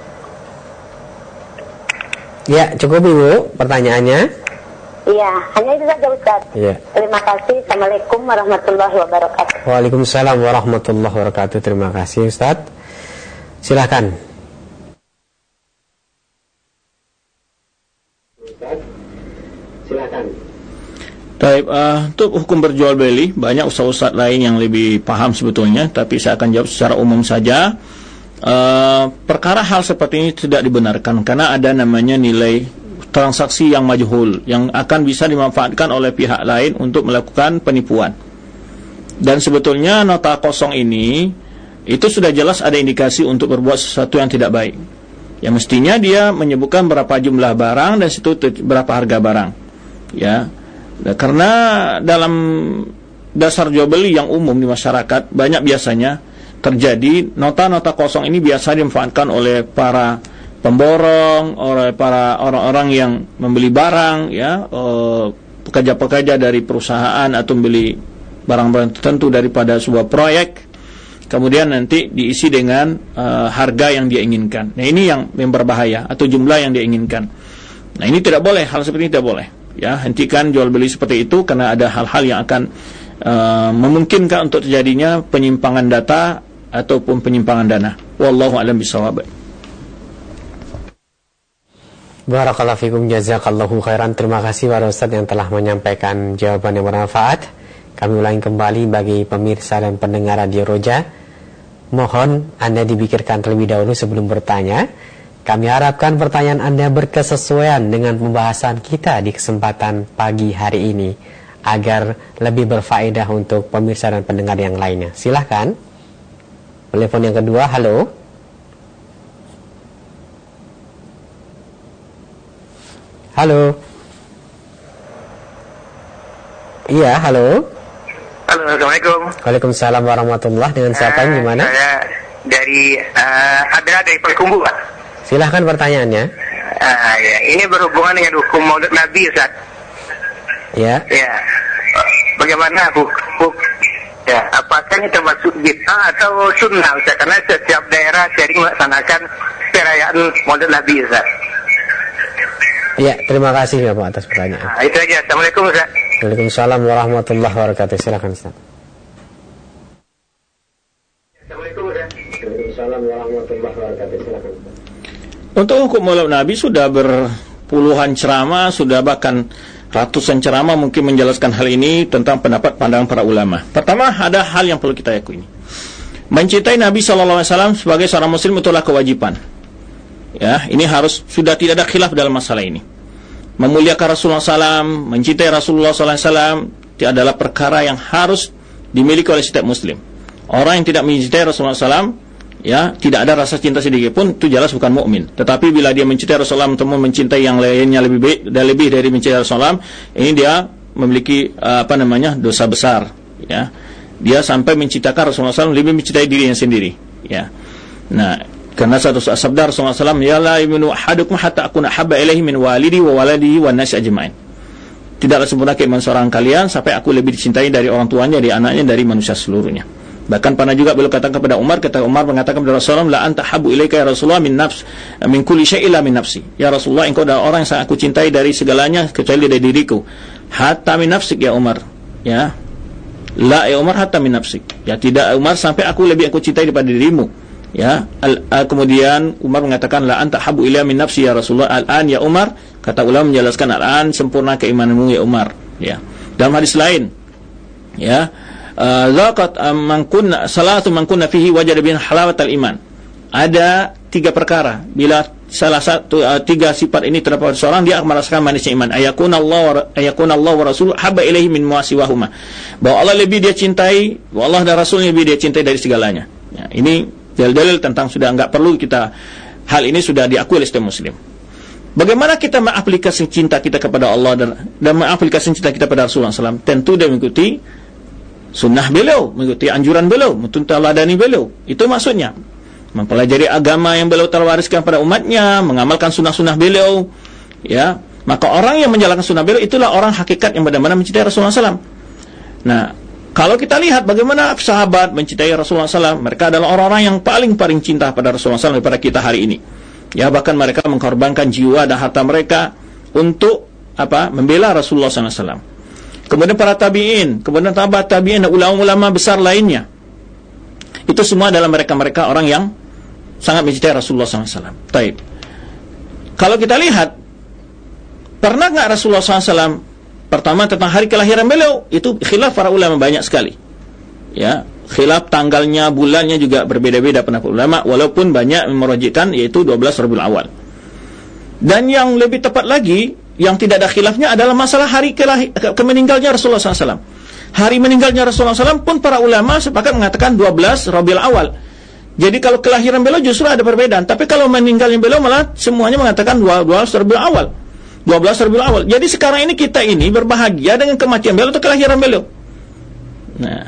Ya, cukup Ibu pertanyaannya. Iya, hanya itu saja Ustaz. Ya. Terima kasih. Assalamualaikum warahmatullahi wabarakatuh. Waalaikumsalam warahmatullahi wabarakatuh. Terima kasih Ustaz. Silahkan. Silahkan. Baik, uh, untuk hukum berjual beli, banyak ustaz-ustaz lain yang lebih paham sebetulnya, tapi saya akan jawab secara umum saja. Uh, perkara hal seperti ini tidak dibenarkan karena ada namanya nilai transaksi yang majhul, yang akan bisa dimanfaatkan oleh pihak lain untuk melakukan penipuan. Dan sebetulnya nota kosong ini itu sudah jelas ada indikasi untuk berbuat sesuatu yang tidak baik. Ya, mestinya dia menyebutkan berapa jumlah barang dan situ berapa harga barang. Ya. Karena dalam dasar jual beli yang umum di masyarakat banyak biasanya terjadi nota-nota kosong ini biasa dimanfaatkan oleh para pemborong, oleh para orang-orang yang membeli barang, ya, eh, pekerja-pekerja dari perusahaan atau membeli barang-barang tertentu daripada sebuah proyek, kemudian nanti diisi dengan eh, harga yang dia inginkan. Nah, ini yang, yang berbahaya, atau jumlah yang dia inginkan. Nah, ini tidak boleh, hal seperti ini tidak boleh. Ya, hentikan jual beli seperti itu karena ada hal-hal yang akan uh, memungkinkan untuk terjadinya penyimpangan data ataupun penyimpangan dana. Wallahu a'lam bishawab. Barakallahu fikum, jazakallahu khairan. Terima kasih para Ustaz yang telah menyampaikan jawaban yang bermanfaat. Kami ulangi kembali bagi pemirsa dan pendengar Radio Roja. Mohon Anda dipikirkan terlebih dahulu sebelum bertanya. Kami harapkan pertanyaan Anda berkesesuaian dengan pembahasan kita di kesempatan pagi hari ini agar lebih berfaedah untuk pemirsa dan pendengar yang lainnya. Silahkan. Telepon yang kedua, halo. Halo. Iya, halo. Halo, Assalamualaikum. Waalaikumsalam warahmatullahi. Dengan siapa, uh, gimana? Saya dari uh, ada dari Payakumbuh, Pak. Silahkan pertanyaannya. Uh, ya, ini berhubungan dengan hukum Maulid Nabi, Ustaz. Ya. Ya. Bagaimana hukum? Ya, apakah ini termasuk bid'ah atau sunnah, Ustaz? Karena setiap daerah sering melaksanakan perayaan Maulid Nabi, Ustaz. Ya, terima kasih ya Pak atas pertanyaan. Nah, itu aja. Assalamualaikum, Ustaz. Waalaikumsalam warahmatullahi wabarakatuh. Silakan Ustaz. Assalamualaikum, Ustaz. Waalaikumsalam warahmatullahi wabarakatuh. Silakan Ustaz. Untuk hukum Maulid Nabi sudah berpuluhan ceramah, sudah bahkan ratusan ceramah mungkin menjelaskan hal ini tentang pendapat pandangan para ulama. Pertama, ada hal yang perlu kita yakini. Mencintai Nabi shallallahu alaihi wasallam sebagai seorang muslim itulah kewajiban. Ya, ini harus sudah tidak ada khilaf dalam masalah ini. Memuliakan Rasulullah shallallahu alaihi wasallam, mencintai Rasulullah shallallahu alaihi wasallam itu adalah perkara yang harus dimiliki oleh setiap muslim. Orang yang tidak mencintai Rasulullah shallallahu alaihi wasallam, ya, tidak ada rasa cinta sedikit pun, itu jelas bukan mukmin. Tetapi bila dia mencintai Rasulullah atau mencintai yang lainnya lebih baik dan lebih dari mencintai Rasulullah, ini dia memiliki uh, apa namanya dosa besar. Ya, dia sampai mencintakan Rasulullah shallallahu alaihi wasallam lebih mencintai dirinya sendiri. Ya, nah. Karena satu sabda Rasulullah shallallahu alaihi wasallam, ya la yuminu ahadukum hatta akuna habba ilaihi min walidi wa waladihi wan nasi ajma'in. Tidaklah sempurna keimanan seorang kalian sampai aku lebih dicintai dari orang tuanya, dari anaknya, dari manusia seluruhnya. Bahkan pernah juga beliau katakan kepada Umar, kata Umar mengatakan kepada Rasulullah, la anta habbu ilaika ya Rasulullah min nafs min kulli syai'in illa min nafsi. Ya Rasulullah, engkau adalah orang yang sangat aku cintai dari segalanya kecuali dari diriku. Hatta min nafsik ya Umar. Ya. La ya Umar hatta min nafsik. Ya, tidak Umar sampai aku lebih aku cintai daripada dirimu. Ya, al, al, kemudian Umar mengatakan la anta habu ila min nafsi ya Rasulullah. Al-an ya Umar, kata ulama menjelaskan al-an sempurna keimananmu ya Umar. Ya. Dalam hadis lain, ya, laqad uh, man kunna salatu man kunna fihi wajada bin halawatal iman. Ada tiga perkara bila salah satu uh, tiga sifat ini terdapat seorang, dia akan merasakan manisnya iman. Ayakun Allah ayakun Allah wa rasul habba ilaihi min muasiwahuma. Bahwa Allah lebih dia cintai, bahwa Allah dan Rasulnya lebih dia cintai dari segalanya. Ya, ini dalil-dalil tentang sudah enggak perlu kita, hal ini sudah diakui oleh setiap muslim. Bagaimana kita mengaplikasi cinta kita kepada Allah dan, dan mengaplikasi cinta kita kepada Rasulullah shallallahu alaihi wasallam? Tentu dia mengikuti sunnah beliau, mengikuti anjuran beliau, menteladani beliau. Itu maksudnya mempelajari agama yang beliau telah wariskan pada umatnya, mengamalkan sunnah-sunnah beliau. Ya, maka orang yang menjalankan sunnah beliau itulah orang hakikat yang benar-benar mencintai Rasulullah shallallahu alaihi wasallam. Nah, kalau kita lihat bagaimana sahabat mencintai Rasulullah shallallahu alaihi wasallam, mereka adalah orang-orang yang paling-paling cinta pada Rasulullah shallallahu alaihi wasallam daripada kita hari ini. Ya, bahkan mereka mengorbankan jiwa dan harta mereka untuk apa? Membela Rasulullah shallallahu alaihi wasallam. Kemudian para tabi'in, kemudian tabi'at tabi'in dan ulama-ulama besar lainnya. Itu semua adalah mereka-mereka orang yang sangat mencintai Rasulullah shallallahu alaihi wasallam. Taib. Kalau kita lihat, pernah nggak Rasulullah shallallahu alaihi wasallam pertama tentang hari kelahiran beliau, itu khilaf para ulama banyak sekali. Ya, khilaf tanggalnya, bulannya juga berbeda-beda pendapat ulama, walaupun banyak merujukkan yaitu dua belas Rabiul Awal. Dan yang lebih tepat lagi, yang tidak ada khilafnya adalah masalah hari kelahir, ke, kemeninggalnya Rasulullah shallallahu alaihi wasallam. Hari meninggalnya Rasulullah shallallahu alaihi wasallam pun para ulama sepakat mengatakan dua belas Rabiul Awal. Jadi kalau kelahiran beliau justru ada perbedaan, tapi kalau meninggalnya beliau malah semuanya mengatakan dua belas Rabiul Awal. dua belas Rabiul Awal. Jadi sekarang ini kita ini berbahagia dengan kematian beliau atau kelahiran beliau. Nah,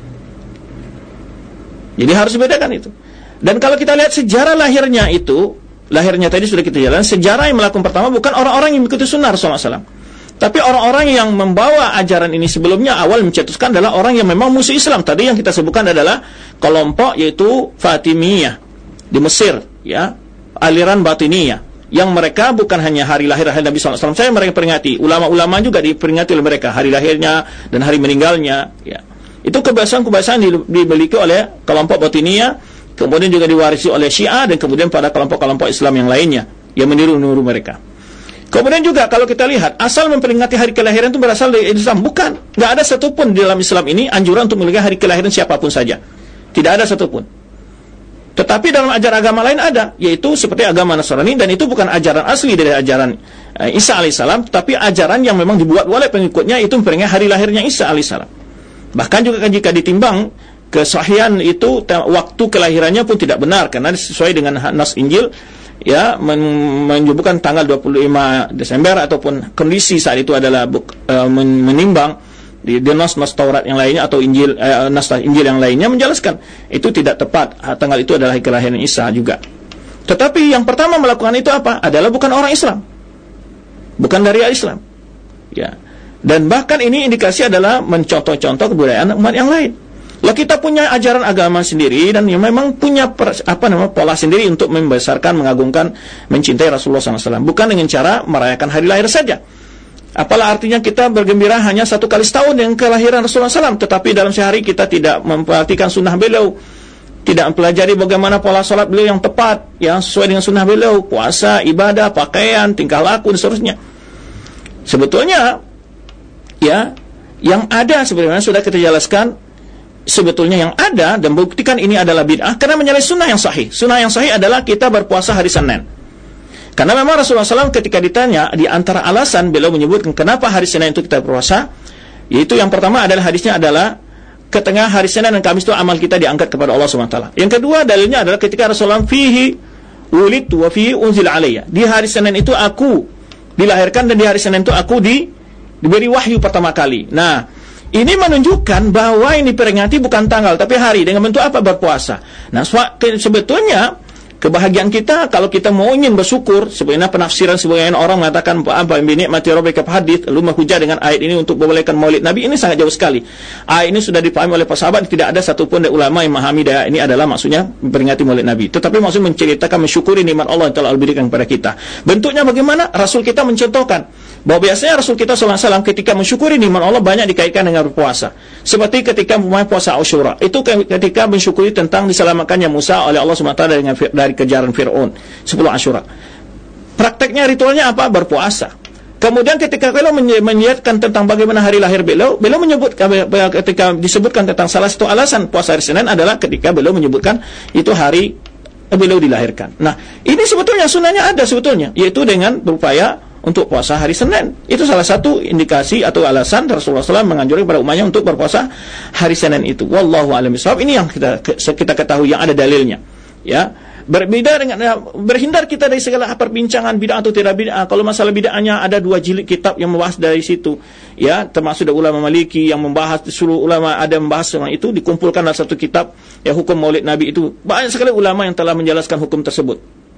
jadi harus dibedakan itu. Dan kalau kita lihat sejarah lahirnya itu, lahirnya tadi sudah kita jalan, sejarah yang melakukan pertama bukan orang-orang yang mengikuti sunnah Rasulullah shallallahu alaihi wasallam, tapi orang-orang yang membawa ajaran ini sebelumnya awal mencetuskan adalah orang yang memang musuh Islam. Tadi yang kita sebutkan adalah kelompok yaitu Fatimiyah di Mesir, ya, aliran Batiniyah. yang mereka bukan hanya hari lahir hari Nabi sallallahu alaihi wasallam saya mereka peringati, ulama-ulama juga diperingati oleh mereka hari lahirnya dan hari meninggalnya, ya. Itu kebiasaan-kebiasaan dimiliki oleh kelompok Batiniyah, kemudian juga diwarisi oleh Syiah, dan kemudian pada kelompok-kelompok Islam yang lainnya yang meniru-niru mereka. Kemudian juga kalau kita lihat asal memperingati hari kelahiran itu berasal dari Islam, bukan. Tidak ada satupun di dalam Islam ini anjuran untuk memperingati hari kelahiran siapapun saja, tidak ada satupun. Tetapi dalam ajaran agama lain ada, yaitu seperti agama Nasrani, dan itu bukan ajaran asli dari ajaran uh, Isa alaihissalam, tetapi ajaran yang memang dibuat oleh pengikutnya, itu memperingati hari lahirnya Isa alaihissalam. Bahkan juga jika ditimbang kesahihan itu, waktu kelahirannya pun tidak benar, karena sesuai dengan nas Injil, ya, men- menyebutkan tanggal dua puluh lima Desember, ataupun kondisi saat itu adalah uh, menimbang di, di nas-nas Taurat yang lainnya atau Injil eh, nas Injil yang lainnya menjelaskan itu tidak tepat, tanggal itu adalah kelahiran Isa juga. Tetapi yang pertama melakukan itu apa? Adalah bukan orang Islam, bukan dari Islam, ya. Dan bahkan ini indikasi adalah mencontoh-contoh kebudayaan umat yang lain. Lah kita punya ajaran agama sendiri, dan yang memang punya per, apa namanya pola sendiri untuk membesarkan, mengagungkan, mencintai Rasulullah sallallahu alaihi wasallam, bukan dengan cara merayakan hari lahir saja. Apalah artinya kita bergembira hanya satu kali setahun dengan kelahiran Rasulullah sallallahu alaihi wasallam, tetapi dalam sehari kita tidak memperhatikan sunnah beliau, tidak mempelajari bagaimana pola sholat beliau yang tepat, yang sesuai dengan sunnah beliau, puasa, ibadah, pakaian, tingkah laku, dan seterusnya. Sebetulnya, ya, yang ada sebenarnya sudah kita jelaskan, sebetulnya yang ada dan buktikan ini adalah bid'ah karena menyalahi sunnah yang sahih. Sunnah yang sahih adalah kita berpuasa hari Senin. Karena memang Rasulullah sallallahu alaihi wasallam ketika ditanya, di antara alasan beliau menyebutkan kenapa hari Senin itu kita berpuasa, yaitu yang pertama adalah hadisnya adalah ketengah hari Senin dan Kamis itu amal kita diangkat kepada Allah subhanahu wa taala. Yang kedua dalilnya adalah ketika Rasulullah fihi wulidtu wa fihi unzila alayya. Di hari Senin itu aku dilahirkan, dan di hari Senin itu aku di, diberi wahyu pertama kali. Nah, ini menunjukkan bahwa ini peringati bukan tanggal tapi hari, dengan bentuk apa? Berpuasa. Nah, sebetulnya kebahagiaan kita kalau kita mau ingin bersyukur, sebenarnya penafsiran sebagian orang mengatakan apa binikmati rabbika fahadits, lalu menghujah dengan ayat ini untuk membolehkan maulid Nabi, ini sangat jauh sekali. Ayat ini sudah dipahami oleh para sahabat, tidak ada satupun dari ulama yang memahami daya ini adalah maksudnya memperingati maulid Nabi. Tetapi maksudnya menceritakan, mensyukuri nikmat Allah yang telah diberikan kepada kita. Bentuknya bagaimana? Rasul kita mencontohkan bahwa biasanya Rasul kita sallallahu alaihi wasallam ketika mensyukuri nikmat Allah banyak dikaitkan dengan berpuasa. Seperti ketika memulai puasa Asyura, itu ketika mensyukuri tentang diselamatkannya Musa oleh Allah subhanahu wa taala dengan dari kejaran Fir'aun, sepuluh Asyura. Prakteknya, ritualnya apa? Berpuasa. Kemudian ketika beliau menyiarkan tentang bagaimana hari lahir beliau, beliau menyebut ketika disebutkan tentang salah satu alasan puasa hari Senin adalah ketika beliau menyebutkan itu hari beliau dilahirkan. Nah, ini sebetulnya sunnahnya ada sebetulnya, yaitu dengan berupaya untuk puasa hari Senin. Itu salah satu indikasi atau alasan Rasulullah sallallahu alaihi wasallam menganjurkan kepada umatnya untuk berpuasa hari Senin itu. Wallahu a'lam bishawab. Ini yang kita kita ketahui yang ada dalilnya. Ya. Berbeda dengan berhindar kita dari segala perbincangan bid'ah atau tidak bid'ah. Kalau masalah bid'ahnya ada dua jilid kitab yang membahas dari situ. Ya, termasuk dari ulama Maliki yang membahas, seluruh ulama ada membahas tentang itu, dikumpulkan dalam satu kitab ya hukum Maulid Nabi itu. Banyak sekali ulama yang telah menjelaskan hukum tersebut.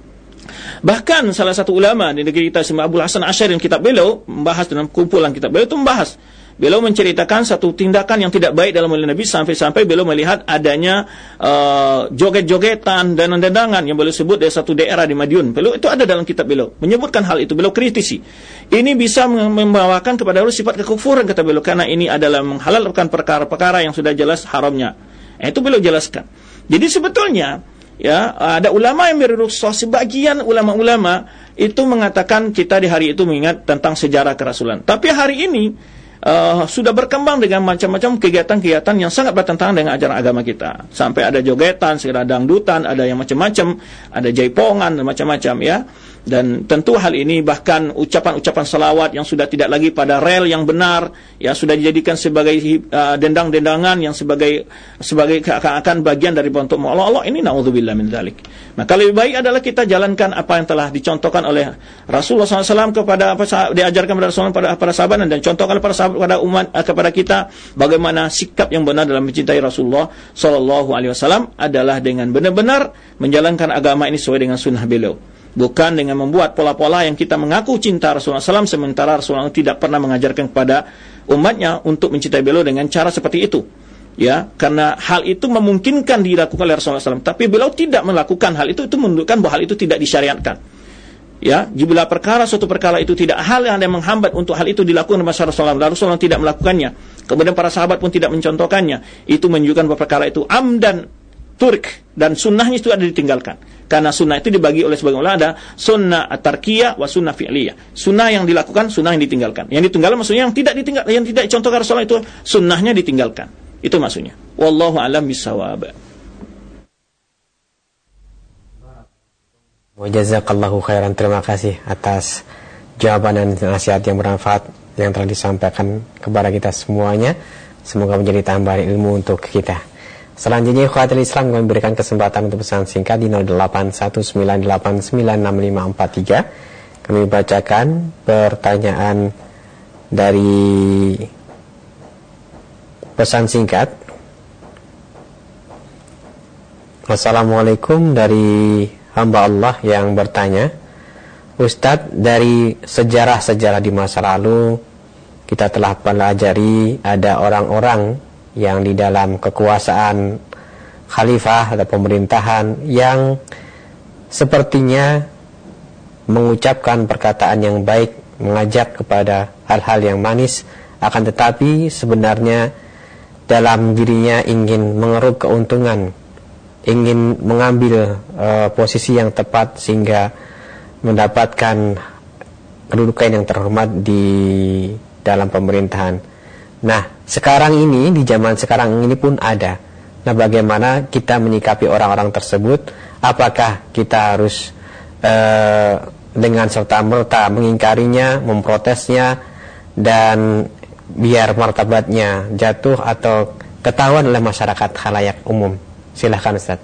Bahkan salah satu ulama di negeri kita, Abdul Hasan Asy'ari, yang kitab beliau membahas dalam kumpulan kitab beliau itu membahas, beliau menceritakan satu tindakan yang tidak baik dalam Maulid Nabi, sampai-sampai beliau melihat adanya uh, joget-jogetan dan dandangan yang beliau sebut dari satu daerah di Madiun. Beliau itu ada dalam kitab beliau, menyebutkan hal itu, beliau kritisi. Ini bisa membawakan kepada beliau sifat kekufuran, kata beliau, karena ini adalah menghalalkan perkara-perkara yang sudah jelas haramnya. Nah, itu beliau jelaskan. Jadi sebetulnya ya, ada ulama yang berrukhsah, sebagian ulama-ulama itu mengatakan kita di hari itu mengingat tentang sejarah kerasulan. Tapi hari ini Uh, sudah berkembang dengan macam-macam kegiatan-kegiatan yang sangat bertentangan dengan ajaran agama kita. Sampai ada jogetan, segala dangdutan, ada yang macam-macam, ada jaipongan dan macam-macam ya. Dan tentu hal ini bahkan ucapan-ucapan salawat yang sudah tidak lagi pada rel yang benar, ya sudah dijadikan sebagai uh, dendang-dendangan yang sebagai sebagai akan bagian dari bentuk Allah. Allah ini naudzubillah min dzalik. Maka lebih baik adalah kita jalankan apa yang telah dicontohkan oleh Rasulullah sallallahu alaihi wasallam kepada apa diajarkan kepada Rasulullah pada para sahabat, dan contohkan para sahabat kepada umat kepada kita bagaimana sikap yang benar dalam mencintai Rasulullah sallallahu alaihi wasallam adalah dengan benar-benar menjalankan agama ini sesuai dengan sunnah beliau. Bukan dengan membuat pola-pola yang kita mengaku cinta Rasulullah sallallahu alaihi wasallam sementara Rasulullah tidak pernah mengajarkan kepada umatnya untuk mencintai beliau dengan cara seperti itu. Ya, karena hal itu memungkinkan dilakukan oleh Rasulullah sallallahu alaihi wasallam, tapi beliau tidak melakukan hal itu, itu menunjukkan bahwa hal itu tidak disyariatkan. ya, jika perkara suatu perkara itu tidak hal yang ada yang menghambat untuk hal itu dilakukan oleh Rasulullah, lalu Rasulullah tidak melakukannya, kemudian para sahabat pun tidak mencontohkannya, itu menunjukkan bahwa perkara itu amdan turk, dan sunnahnya itu ada ditinggalkan. Karena sunnah itu dibagi oleh sebagian ulama, ada sunnah at-tarkiyah wa sunnah fi'liyah. Sunnah yang dilakukan, sunnah yang ditinggalkan. Yang ditinggalkan maksudnya yang tidak ditinggal, yang tidak dicontohkan Rasulullah itu sunnahnya ditinggalkan. Itu maksudnya. Wallahu a'lam bishawab. Wa jazakallahu khairan, terima kasih atas jawaban dan nasihat yang bermanfaat yang telah disampaikan kepada kita semuanya. Semoga menjadi tambahan ilmu untuk kita. Selanjutnya ikhwatul Islam, kami berikan kesempatan untuk pesan singkat di nol delapan satu sembilan delapan sembilan enam lima empat tiga. Kami bacakan pertanyaan dari pesan singkat. Assalamualaikum, dari hamba Allah yang bertanya, Ustadz, dari sejarah-sejarah di masa lalu kita telah pelajari ada orang-orang yang di dalam kekuasaan khalifah atau pemerintahan yang sepertinya mengucapkan perkataan yang baik, mengajak kepada hal-hal yang manis, akan tetapi sebenarnya dalam dirinya ingin mengeruk keuntungan, ingin mengambil uh, posisi yang tepat sehingga mendapatkan kedudukan yang terhormat di dalam pemerintahan. Nah, sekarang ini, di zaman sekarang ini pun ada. Nah, bagaimana kita menyikapi orang-orang tersebut? Apakah kita harus uh, dengan serta-merta mengingkarinya, memprotesnya, dan biar martabatnya jatuh atau ketahuan oleh masyarakat khalayak umum? Silahkan Ustaz.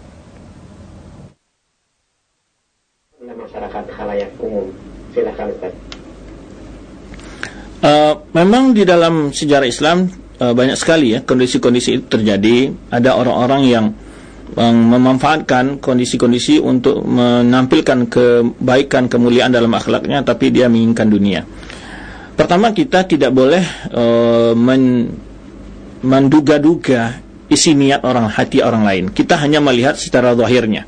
Oleh masyarakat khalayak umum. Silahkan Ustaz. Uh, memang di dalam sejarah Islam uh, banyak sekali ya kondisi-kondisi itu terjadi. Ada orang-orang yang um, memanfaatkan kondisi-kondisi untuk menampilkan kebaikan, kemuliaan dalam akhlaknya, tapi dia menginginkan dunia. Pertama, kita tidak boleh uh, men, menduga-duga isi niat orang, hati orang lain. Kita hanya melihat secara zahirnya.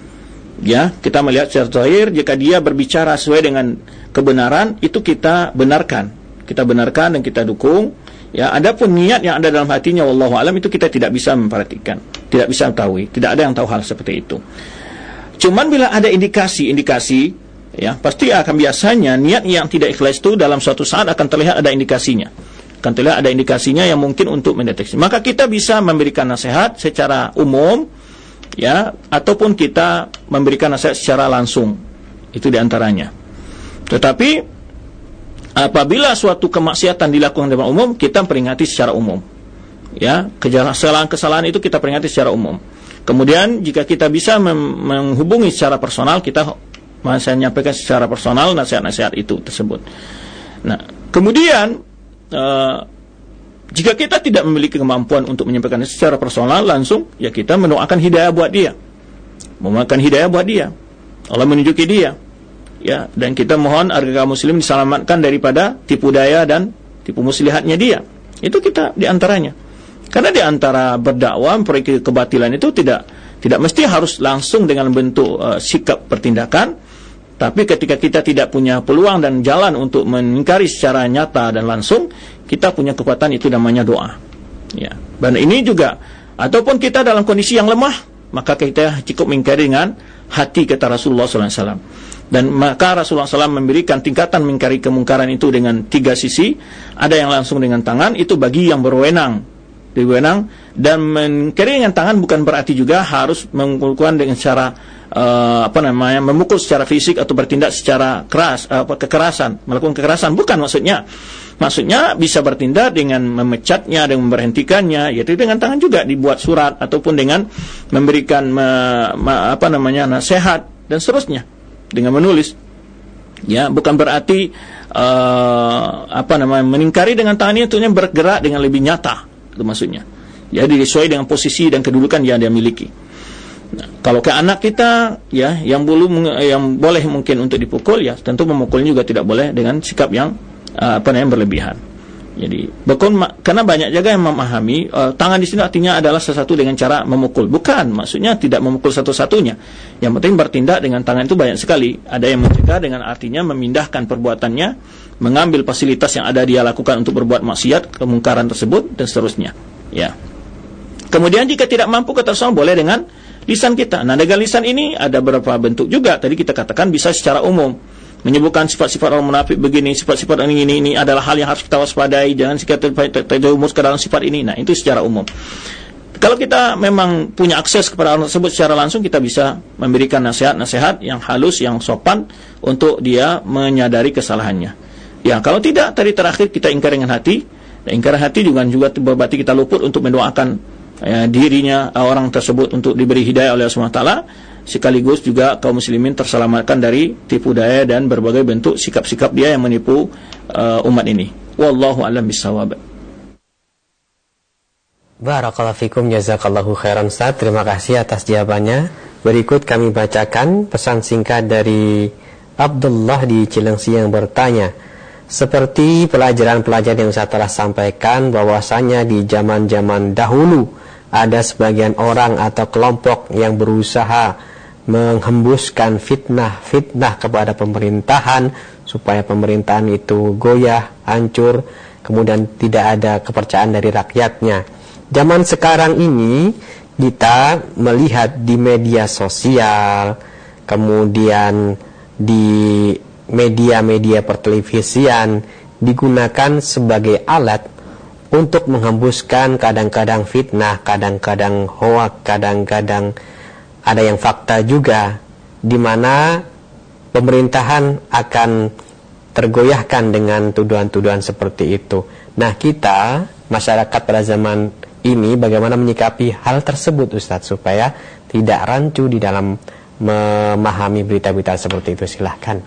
Ya, kita melihat secara zahir, jika dia berbicara sesuai dengan kebenaran, itu kita benarkan. Kita benarkan dan kita dukung. Ya, adapun niat yang ada dalam hatinya, wallahu alam, itu kita tidak bisa memperhatikan, tidak bisa mengetahui, tidak ada yang tahu hal seperti itu. Cuman bila ada indikasi-indikasi, ya, pasti akan biasanya niat yang tidak ikhlas itu dalam suatu saat akan terlihat ada indikasinya. Akan terlihat ada indikasinya yang mungkin untuk mendeteksi. Maka kita bisa memberikan nasihat secara umum, ya, ataupun kita memberikan nasihat secara langsung. Itu diantaranya. Tetapi apabila suatu kemaksiatan dilakukan dengan umum, kita peringati secara umum. Ya, kesalahan-kesalahan itu kita peringati secara umum. Kemudian jika kita bisa mem- menghubungi secara personal, kita saya menyampaikan secara personal nasihat-nasihat itu tersebut. Nah, kemudian uh, jika kita tidak memiliki kemampuan untuk menyampaikan secara personal langsung, ya kita mendoakan hidayah buat dia, memohonkan hidayah buat dia, Allah menunjuki dia. Ya, dan kita mohon agar kaum muslim diselamatkan daripada tipu daya dan tipu muslihatnya dia. Itu kita diantaranya. Karena diantara berdakwah memperbaiki kebatilan itu tidak tidak mesti harus langsung dengan bentuk uh, sikap pertindakan, tapi ketika kita tidak punya peluang dan jalan untuk mengingkari secara nyata dan langsung, kita punya kekuatan, itu namanya doa. Ya. Dan ini juga, ataupun kita dalam kondisi yang lemah, maka kita cukup mengingkari dengan hati, kata Rasulullah sallallahu alaihi wasallam. Dan maka Rasulullah shallallahu alaihi wasallam memberikan tingkatan mengingkari kemungkaran itu dengan tiga sisi. Ada yang langsung dengan tangan, itu bagi yang berwenang, diwenang. Dan mengingkari dengan tangan bukan berarti juga harus mengukulkan dengan cara uh, apa namanya, memukul secara fisik atau bertindak secara keras, uh, kekerasan, melakukan kekerasan. Bukan maksudnya. Maksudnya bisa bertindak dengan memecatnya, dengan memberhentikannya, yaitu dengan tangan juga, dibuat surat ataupun dengan memberikan me, me, apa namanya nasihat dan seterusnya, dengan menulis. Ya, bukan berarti uh, apa namanya meningkari dengan tangannya, itu bergerak dengan lebih nyata, itu maksudnya. Jadi sesuai dengan posisi dan kedudukan yang dia miliki. Nah, kalau ke anak kita, ya, yang belum, yang boleh mungkin untuk dipukul, ya, tentu memukulnya juga tidak boleh dengan sikap yang uh, apa namanya berlebihan. Jadi bekun, karena banyak juga yang memahami uh, tangan di sini artinya adalah sesuatu dengan cara memukul. Bukan, maksudnya tidak memukul satu-satunya. Yang penting bertindak dengan tangan itu banyak sekali. Ada yang mencegah dengan artinya memindahkan perbuatannya, mengambil fasilitas yang ada dia lakukan untuk berbuat maksiat, kemungkaran tersebut dan seterusnya. Ya. Kemudian jika tidak mampu kata Rasulullah boleh dengan lisan kita. Nah, dengan lisan ini ada beberapa bentuk juga. Tadi kita katakan bisa secara umum. Menyebutkan sifat-sifat orang munafik begini, sifat-sifat ini, ini, ini adalah hal yang harus kita waspadai, jangan kita terjerumus ke dalam sifat ini. Nah, itu secara umum. Kalau kita memang punya akses kepada orang tersebut secara langsung, kita bisa memberikan nasihat-nasihat yang halus, yang sopan untuk dia menyadari kesalahannya. Ya, kalau tidak, tadi terakhir kita ingkar dengan hati. Dan ingkar hati juga juga berarti kita luput untuk mendoakan ya, dirinya orang tersebut untuk diberi hidayah oleh Allah subhanahu wa taala. Sekaligus juga kaum muslimin terselamatkan dari tipu daya dan berbagai bentuk sikap-sikap dia yang menipu uh, umat ini. Wallahu a'lam bishawab. Barakallahu fikum, jazakallahu khairan Ustaz. Terima kasih atas jawabannya. Berikut kami bacakan pesan singkat dari Abdullah di Cilengsi yang bertanya, seperti pelajaran-pelajaran yang Ustaz telah sampaikan bahwasanya di zaman-zaman dahulu ada sebagian orang atau kelompok yang berusaha menghembuskan fitnah-fitnah kepada pemerintahan supaya pemerintahan itu goyah, hancur, kemudian tidak ada kepercayaan dari rakyatnya. Zaman sekarang ini kita melihat di media sosial, kemudian di media-media pertelevisian digunakan sebagai alat untuk menghembuskan kadang-kadang fitnah, kadang-kadang hoak, kadang-kadang ada yang fakta juga, di mana pemerintahan akan tergoyahkan dengan tuduhan-tuduhan seperti itu. Nah, kita masyarakat pada zaman ini bagaimana menyikapi hal tersebut, Ustadz, supaya tidak rancu di dalam memahami berita-berita seperti itu? Silahkan.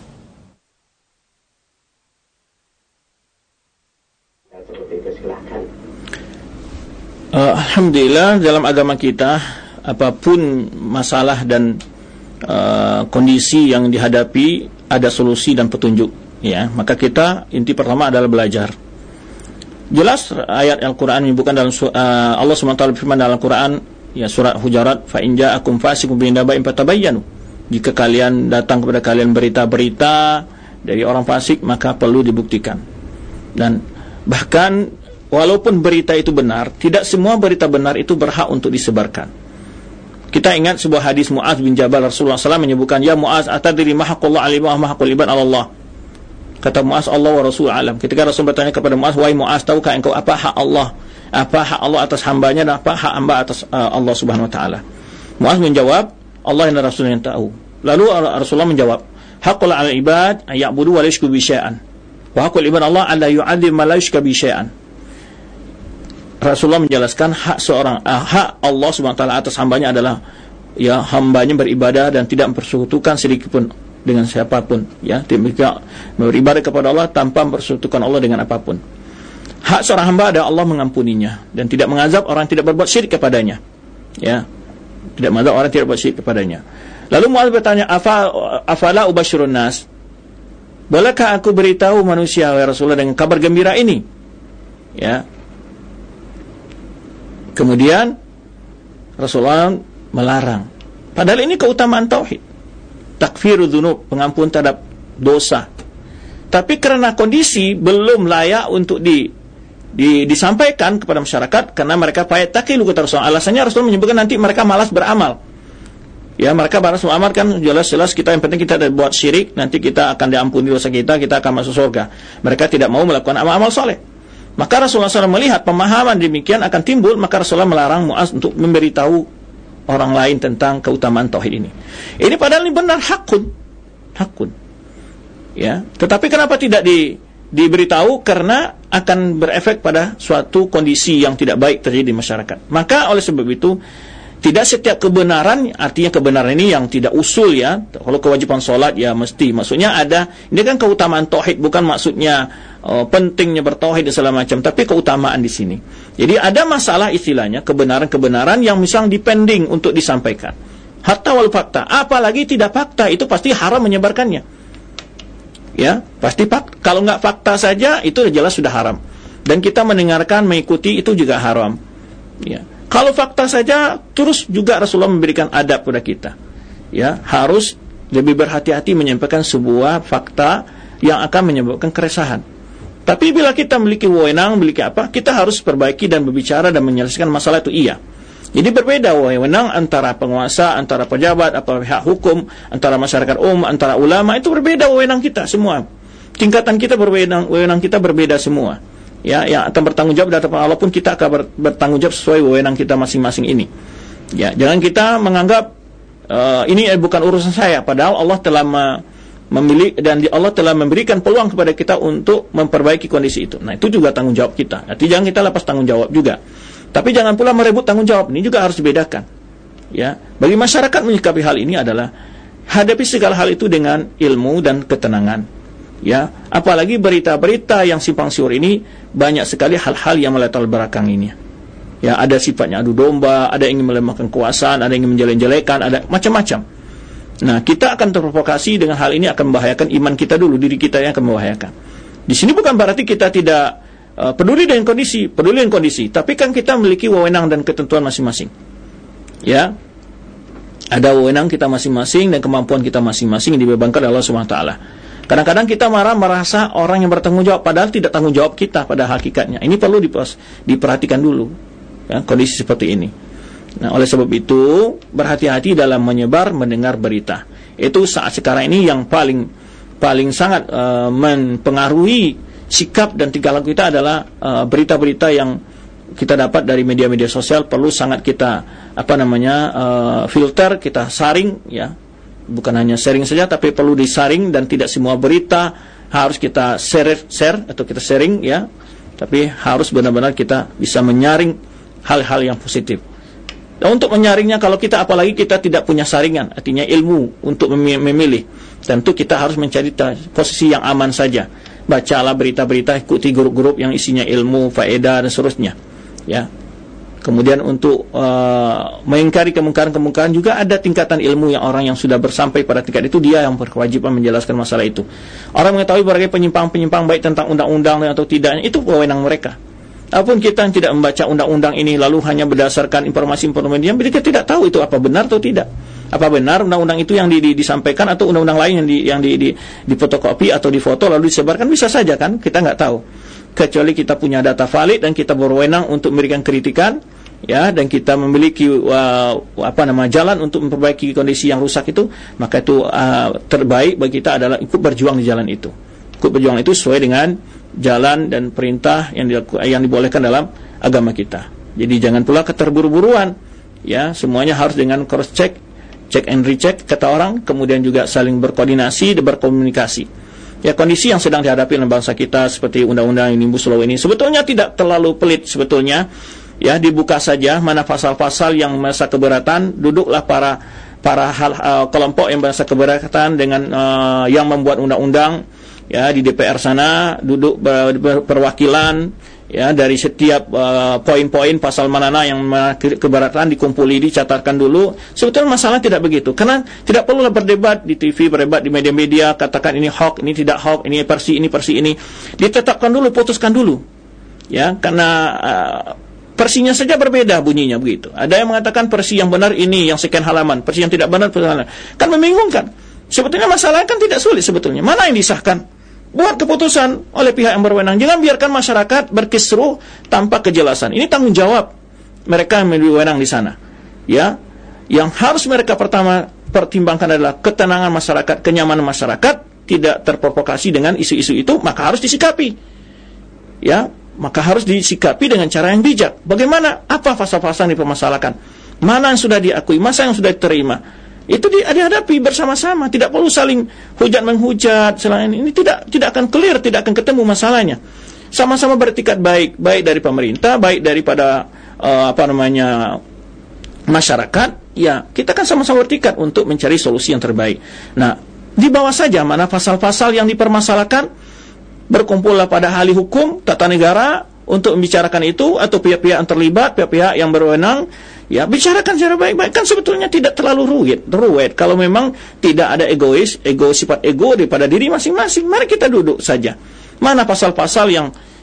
Uh, Alhamdulillah, dalam agama kita apapun masalah dan uh, kondisi yang dihadapi ada solusi dan petunjuk, ya. Maka kita inti pertama adalah belajar. Jelas ayat Al-Qur'an menyebutkan dalam uh, Allah subhanahu wa taala berfirman dalam Al-Qur'an, ya, surat Hujarat, fa in ja'akum fasiqun binaba'in fatabayyanu. Jika kalian datang kepada kalian berita-berita dari orang fasik, maka perlu dibuktikan. Dan bahkan walaupun berita itu benar, tidak semua berita benar itu berhak untuk disebarkan. Kita ingat sebuah hadis Mu'az bin Jabal, Rasulullah sallallahu alaihi wasallam menyebutkan, ya Mu'az, atadri ma haqqullah 'alal ibad wa ma haqqul ibad 'ala Allah. Kata Mu'az, Allah wa Rasul alam. Ketika Rasul bertanya kepada Mu'az, wahai Mu'az, tahukah engkau apa hak Allah, apa hak Allah atas hambanya dan apa hak hamba atas uh, Allah subhanahu wa ta'ala? Mu'az menjawab, Allah dan Rasul yang tahu. Lalu Rasulullah menjawab, haqqul 'alal ibad ayya'budu wa la yushriku bi syai'an, wa haqqul ibad Allah an la yu'adzib ma la yushrika bi syai'an. Rasulullah menjelaskan hak seorang uh, hak Allah subhanahu wa taala atas hambanya adalah, ya, hambanya beribadah dan tidak mempersekutukan sedikit pun dengan siapapun, ya, tidak beribadah kepada Allah tanpa mempersekutukan Allah dengan apapun. Hak seorang hamba adalah Allah mengampuninya dan tidak mengazab orang yang tidak berbuat syirik kepadanya, ya, tidak mengazab orang yang tidak berbuat syirik kepadanya. Lalu Mu'adz bertanya, afa afala ubashirun nas, bolehkah aku beritahu manusia, ya Rasulullah, dengan kabar gembira ini, ya. Kemudian Rasulullah melarang. Padahal ini keutamaan tauhid, takfirudz dzunub, pengampun terhadap dosa. Tapi karena kondisi belum layak untuk di, di disampaikan kepada masyarakat, karena mereka payah takilu, kata Rasulullah. Alasannya Rasulullah menyebutkan nanti mereka malas beramal. Ya, mereka malas beramal kan jelas-jelas kita yang penting kita ada buat syirik, nanti kita akan diampuni dosa kita, kita akan masuk surga. Mereka tidak mau melakukan amal-amal soleh. Maka Rasulullah shallallahu alaihi wasallam melihat pemahaman demikian akan timbul, maka Rasulullah melarang Mu'adz untuk memberitahu orang lain tentang keutamaan tauhid ini. Ini padahal ini benar, hakun, hakun. Ya, tetapi kenapa tidak di, diberitahu? Karena akan berefek pada suatu kondisi yang tidak baik terjadi di masyarakat. Maka oleh sebab itu, tidak setiap kebenaran, artinya kebenaran ini yang tidak usul, ya. Kalau kewajiban sholat, ya mesti. Maksudnya ada, ini kan keutamaan tauhid, bukan maksudnya uh, pentingnya bertauhid dan segala macam, tapi keutamaan di sini. Jadi ada masalah istilahnya kebenaran-kebenaran yang misalnya dipending untuk disampaikan. Hatta wal fakta, apalagi tidak fakta, itu pasti haram menyebarkannya. Ya, pasti fakta. Kalau nggak fakta saja, itu jelas sudah haram. Dan kita mendengarkan, mengikuti itu juga haram. Ya. Kalau fakta saja, terus juga Rasulullah memberikan adab kepada kita. Ya, harus lebih berhati-hati menyampaikan sebuah fakta yang akan menyebabkan keresahan. Tapi bila kita memiliki wewenang, memiliki apa, kita harus perbaiki dan berbicara dan menyelesaikan masalah itu, iya. Jadi berbeda wewenang antara penguasa, antara pejabat, atau pihak hukum, antara masyarakat umum, antara ulama, itu berbeda wewenang kita semua. Tingkatan kita berbeda, wewenang kita berbeda semua. Ya, yang akan bertanggung jawab dari Allah pun kita akan ber, bertanggung jawab sesuai wewenang kita masing-masing ini. Ya, jangan kita menganggap uh, ini bukan urusan saya, padahal Allah telah memilih dan Allah telah memberikan peluang kepada kita untuk memperbaiki kondisi itu. Nah, itu juga tanggung jawab kita. Nanti jangan kita lepas tanggung jawab juga. Tapi jangan pula merebut tanggung jawab, ini juga harus dibedakan. Ya, bagi masyarakat menyikapi hal ini adalah hadapi segala hal itu dengan ilmu dan ketenangan. Ya, apalagi berita-berita yang simpang siur ini banyak sekali hal-hal yang melatar belakang ini. Ya, ada sifatnya adu domba, ada yang ingin melemahkan kekuasaan, ada yang ingin menjelek-jelekan, ada macam-macam. Nah, kita akan terprovokasi dengan hal ini, akan membahayakan iman kita dulu, diri kita yang akan membahayakan. Di sini bukan berarti kita tidak Uh, peduli dengan kondisi, peduli dengan kondisi, tapi kan kita memiliki wewenang dan ketentuan masing-masing. Ya, ada wewenang kita masing-masing dan kemampuan kita masing-masing yang dibebankan oleh Allah Subhanahu wa taala. Kadang-kadang kita marah merasa orang yang bertanggung jawab, padahal tidak tanggung jawab kita pada hakikatnya. Ini perlu diperhatikan dulu, ya, kondisi seperti ini. Nah, oleh sebab itu berhati-hati dalam menyebar, mendengar berita. Itu saat sekarang ini yang paling paling sangat uh, mempengaruhi sikap dan tingkah laku kita adalah uh, berita-berita yang kita dapat dari media-media sosial. Perlu sangat kita apa namanya uh, filter, kita saring, ya, bukan hanya sharing saja, tapi perlu disaring, dan tidak semua berita harus kita share, share atau kita sharing, ya, tapi harus benar-benar kita bisa menyaring hal-hal yang positif. Dan untuk menyaringnya, kalau kita apalagi kita tidak punya saringan, artinya ilmu untuk memilih, tentu kita harus mencari posisi yang aman saja. Bacalah berita-berita, ikuti grup-grup yang isinya ilmu, faedah dan seterusnya. Ya. Kemudian untuk uh, mengingkari kemungkaran-kemungkaran juga ada tingkatan ilmu yang orang yang sudah bersampai pada tingkat itu, dia yang berkewajiban menjelaskan masalah itu. Orang mengetahui berbagai penyimpang-penyimpang baik tentang undang-undang atau tidaknya, itu wewenang mereka. Apapun kita yang tidak membaca undang-undang ini lalu hanya berdasarkan informasi-informasi yang kita tidak tahu itu apa benar atau tidak. Apa benar undang-undang itu yang di, di, disampaikan atau undang-undang lain yang di yang di, di, difotokopi atau difoto lalu disebarkan, bisa saja kan, kita nggak tahu. Kecuali kita punya data valid dan kita berwenang untuk memberikan kritikan, ya, dan kita memiliki uh, apa nama jalan untuk memperbaiki kondisi yang rusak itu, maka itu uh, terbaik bagi kita adalah ikut berjuang di jalan itu. Ikut berjuang itu sesuai dengan jalan dan perintah yang dilaku, yang dibolehkan dalam agama kita. Jadi jangan pula keterburu-buruan, ya, semuanya harus dengan cross check, check and recheck kata orang, kemudian juga saling berkoordinasi dan berkomunikasi. Ya, kondisi yang sedang dihadapi oleh bangsa kita seperti undang-undang Omnibus Law ini sebetulnya tidak terlalu pelit sebetulnya. Ya, dibuka saja mana pasal-pasal yang merasa keberatan, duduklah para para hal uh, kelompok yang merasa keberatan dengan uh, yang membuat undang-undang, ya, di D P R sana, duduk ber, ber, perwakilan, ya, dari setiap uh, poin-poin pasal mana yang keberatan dikumpuli, dicatatkan dulu. Sebetulnya masalah tidak begitu, karena tidak perlulah berdebat di T V, berdebat di media-media, katakan ini hoax, ini tidak hoax, ini versi ini versi ini, ditetapkan dulu, putuskan dulu, ya, karena uh, versinya saja berbeda bunyinya begitu. Ada yang mengatakan versi yang benar ini yang sekian halaman, versi yang tidak benar halaman. Kan membingungkan. Sebetulnya masalah kan tidak sulit sebetulnya. Mana yang disahkan? Buat keputusan oleh pihak yang berwenang. Jangan biarkan masyarakat berkisruh tanpa kejelasan. Ini tanggung jawab mereka yang berwenang di sana. Ya, yang harus mereka pertama pertimbangkan adalah ketenangan masyarakat, kenyamanan masyarakat, tidak terprovokasi dengan isu-isu itu, maka harus disikapi. Ya, maka harus disikapi dengan cara yang bijak. Bagaimana? Apa pasal-pasal yang dipermasalahkan? Mana yang sudah diakui? Masa yang sudah diterima? Itu dihadapi bersama-sama. Tidak perlu saling hujat-menghujat. Selain ini tidak tidak akan clear, tidak akan ketemu masalahnya. Sama-sama beretikat baik, baik dari pemerintah, baik daripada uh, apa namanya masyarakat. Ya, kita kan sama-sama beretikat untuk mencari solusi yang terbaik. Nah, di bawah saja mana pasal-pasal yang dipermasalahkan, berkumpullah pada ahli hukum tata negara untuk membicarakan itu, atau pihak-pihak yang terlibat, pihak-pihak yang berwenang, ya, bicarakan secara baik-baik. Kan sebetulnya tidak terlalu ruwet, ruwet. Kalau memang tidak ada egois, ego sifat ego daripada diri masing-masing, mari kita duduk saja. Mana pasal-pasal yang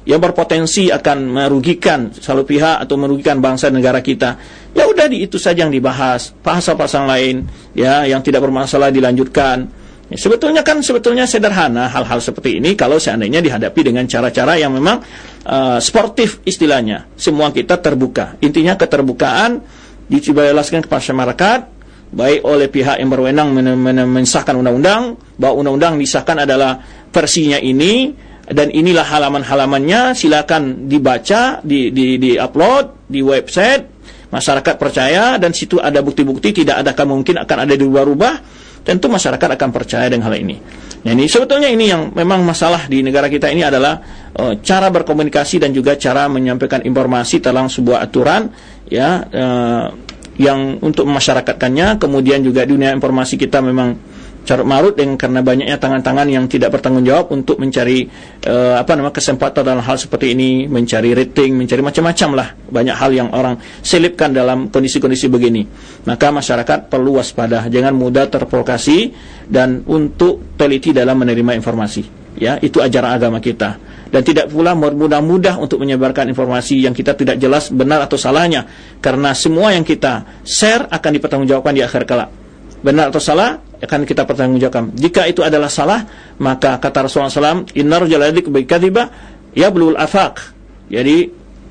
yang berpotensi akan merugikan satu pihak atau merugikan bangsa dan negara kita, ya udah di itu saja yang dibahas. Pasal-pasal lain ya yang tidak bermasalah dilanjutkan. Ya, sebetulnya kan sebetulnya sederhana hal-hal seperti ini kalau seandainya dihadapi dengan cara-cara yang memang uh, sportif istilahnya. Semua kita terbuka. Intinya keterbukaan dijelaskan kepada masyarakat, baik oleh pihak yang berwenang men- men- mensahkan undang-undang, bahwa undang-undang disahkan adalah versinya ini, dan inilah halaman-halamannya, silakan dibaca, di, di, di upload di website, masyarakat percaya, dan situ ada bukti-bukti, tidak ada kemungkinan akan ada dirubah-rubah, tentu masyarakat akan percaya dengan hal ini. Nah, ini sebetulnya ini yang memang masalah di negara kita ini adalah uh, cara berkomunikasi dan juga cara menyampaikan informasi tentang sebuah aturan ya uh, yang untuk memasyarakatkannya. Kemudian juga dunia informasi kita memang carut marut dengan karena banyaknya tangan-tangan yang tidak bertanggung jawab untuk mencari uh, apa nama kesempatan dalam hal seperti ini, mencari rating, mencari macam-macam lah, banyak hal yang orang selipkan dalam kondisi-kondisi begini. Maka masyarakat perlu waspada, jangan mudah terprovokasi, dan untuk teliti dalam menerima informasi. Ya, itu ajaran agama kita. Dan tidak pula mudah-mudah untuk menyebarkan informasi yang kita tidak jelas benar atau salahnya, karena semua yang kita share akan dipertanggungjawabkan di akhir kelak. Benar atau salah akan kita pertanggungjawabkan. Jika itu adalah salah, maka kata Rasulullah shallallahu alaihi wasallam, inna rajula yadhliku bikadhiba yablul afaq. Jadi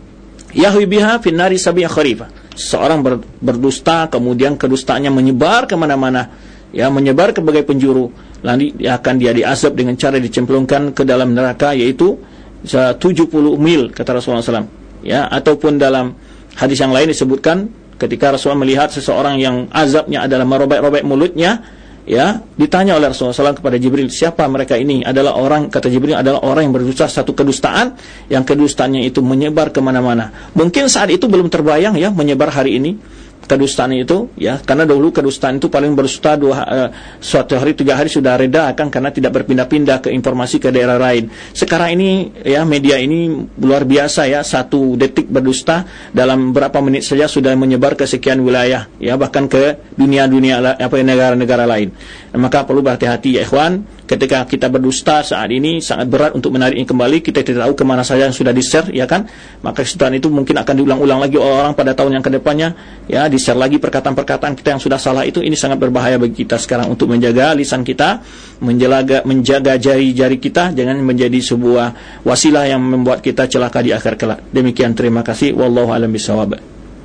yahwi biha finnari sab'a kharifa. Seorang ber, berdusta, kemudian kedustaannya menyebar kemana-mana, ya, menyebar ke berbagai penjuru, lalu akan dia diazab dengan cara dicemplungkan ke dalam neraka, yaitu tujuh puluh mil, kata Rasulullah shallallahu alaihi wasallam. Ya, ataupun dalam hadis yang lain disebutkan, ketika Rasulullah melihat seseorang yang azabnya adalah merobek-robek mulutnya, ya, ditanya oleh Rasulullah shallallahu alaihi wasallam kepada Jibril, siapa mereka ini? Adalah orang, kata Jibril, adalah orang yang berdusta satu kedustaan, yang kedustaannya itu menyebar kemana-mana. Mungkin saat itu belum terbayang ya menyebar hari ini kedustaan itu, ya, karena dahulu kedustaan itu paling berdusta dua uh, suatu hari tiga hari sudah reda akan, karena tidak berpindah-pindah ke informasi ke daerah lain. Sekarang ini ya media ini luar biasa ya, satu detik berdusta dalam berapa menit saja sudah menyebar ke sekian wilayah, ya, bahkan ke dunia-dunia apa negara-negara lain. Nah, maka perlu berhati-hati ya ikhwan, ketika kita berdusta saat ini sangat berat untuk menariknya kembali. Kita tidak tahu kemana saja yang sudah di-share, ya kan, maka kesalahan itu mungkin akan diulang-ulang lagi oleh orang pada tahun yang kedepannya, ya, di-share lagi perkataan-perkataan kita yang sudah salah itu. Ini sangat berbahaya bagi kita sekarang untuk menjaga lisan kita, menjaga, menjaga jari-jari kita, jangan menjadi sebuah wasilah yang membuat kita celaka di akhir kelak. Demikian, terima kasih, wallahu a'lam bishawab.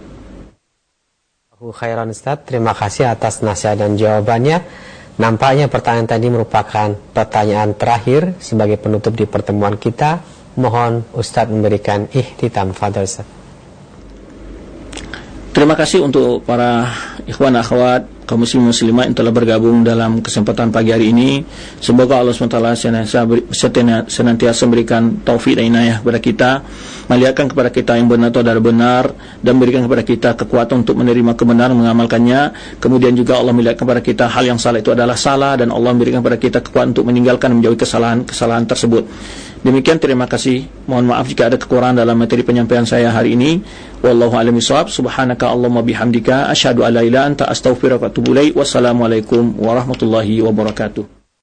Khairan Ustaz, terima kasih atas nasihat dan jawabannya. Nampaknya pertanyaan tadi merupakan pertanyaan terakhir sebagai penutup di pertemuan kita. Mohon Ustaz memberikan ihtitam, fadhil Ustaz. Terima kasih untuk para ikhwan akhwat kaum muslim muslimat yang telah bergabung dalam kesempatan pagi hari ini. Semoga Allah subhanahu wa taala senantiasa memberikan taufik dan inayah kepada kita, melihatkan kepada kita yang benar atau adalah benar, dan memberikan kepada kita kekuatan untuk menerima kebenaran, mengamalkannya. Kemudian juga Allah melihatkan kepada kita hal yang salah itu adalah salah, dan Allah memberikan kepada kita kekuatan untuk meninggalkan, menjauhi kesalahan-kesalahan tersebut. Demikian, terima kasih. Mohon maaf jika ada kekurangan dalam materi penyampaian saya hari ini. Wallahu a'lam bishawab. Subhanaka Allahumma bihamdika asyhadu an la ilaha illa anta astaghfiruka wa atubu ilaik. Wassalamualaikum warahmatullahi wabarakatuh.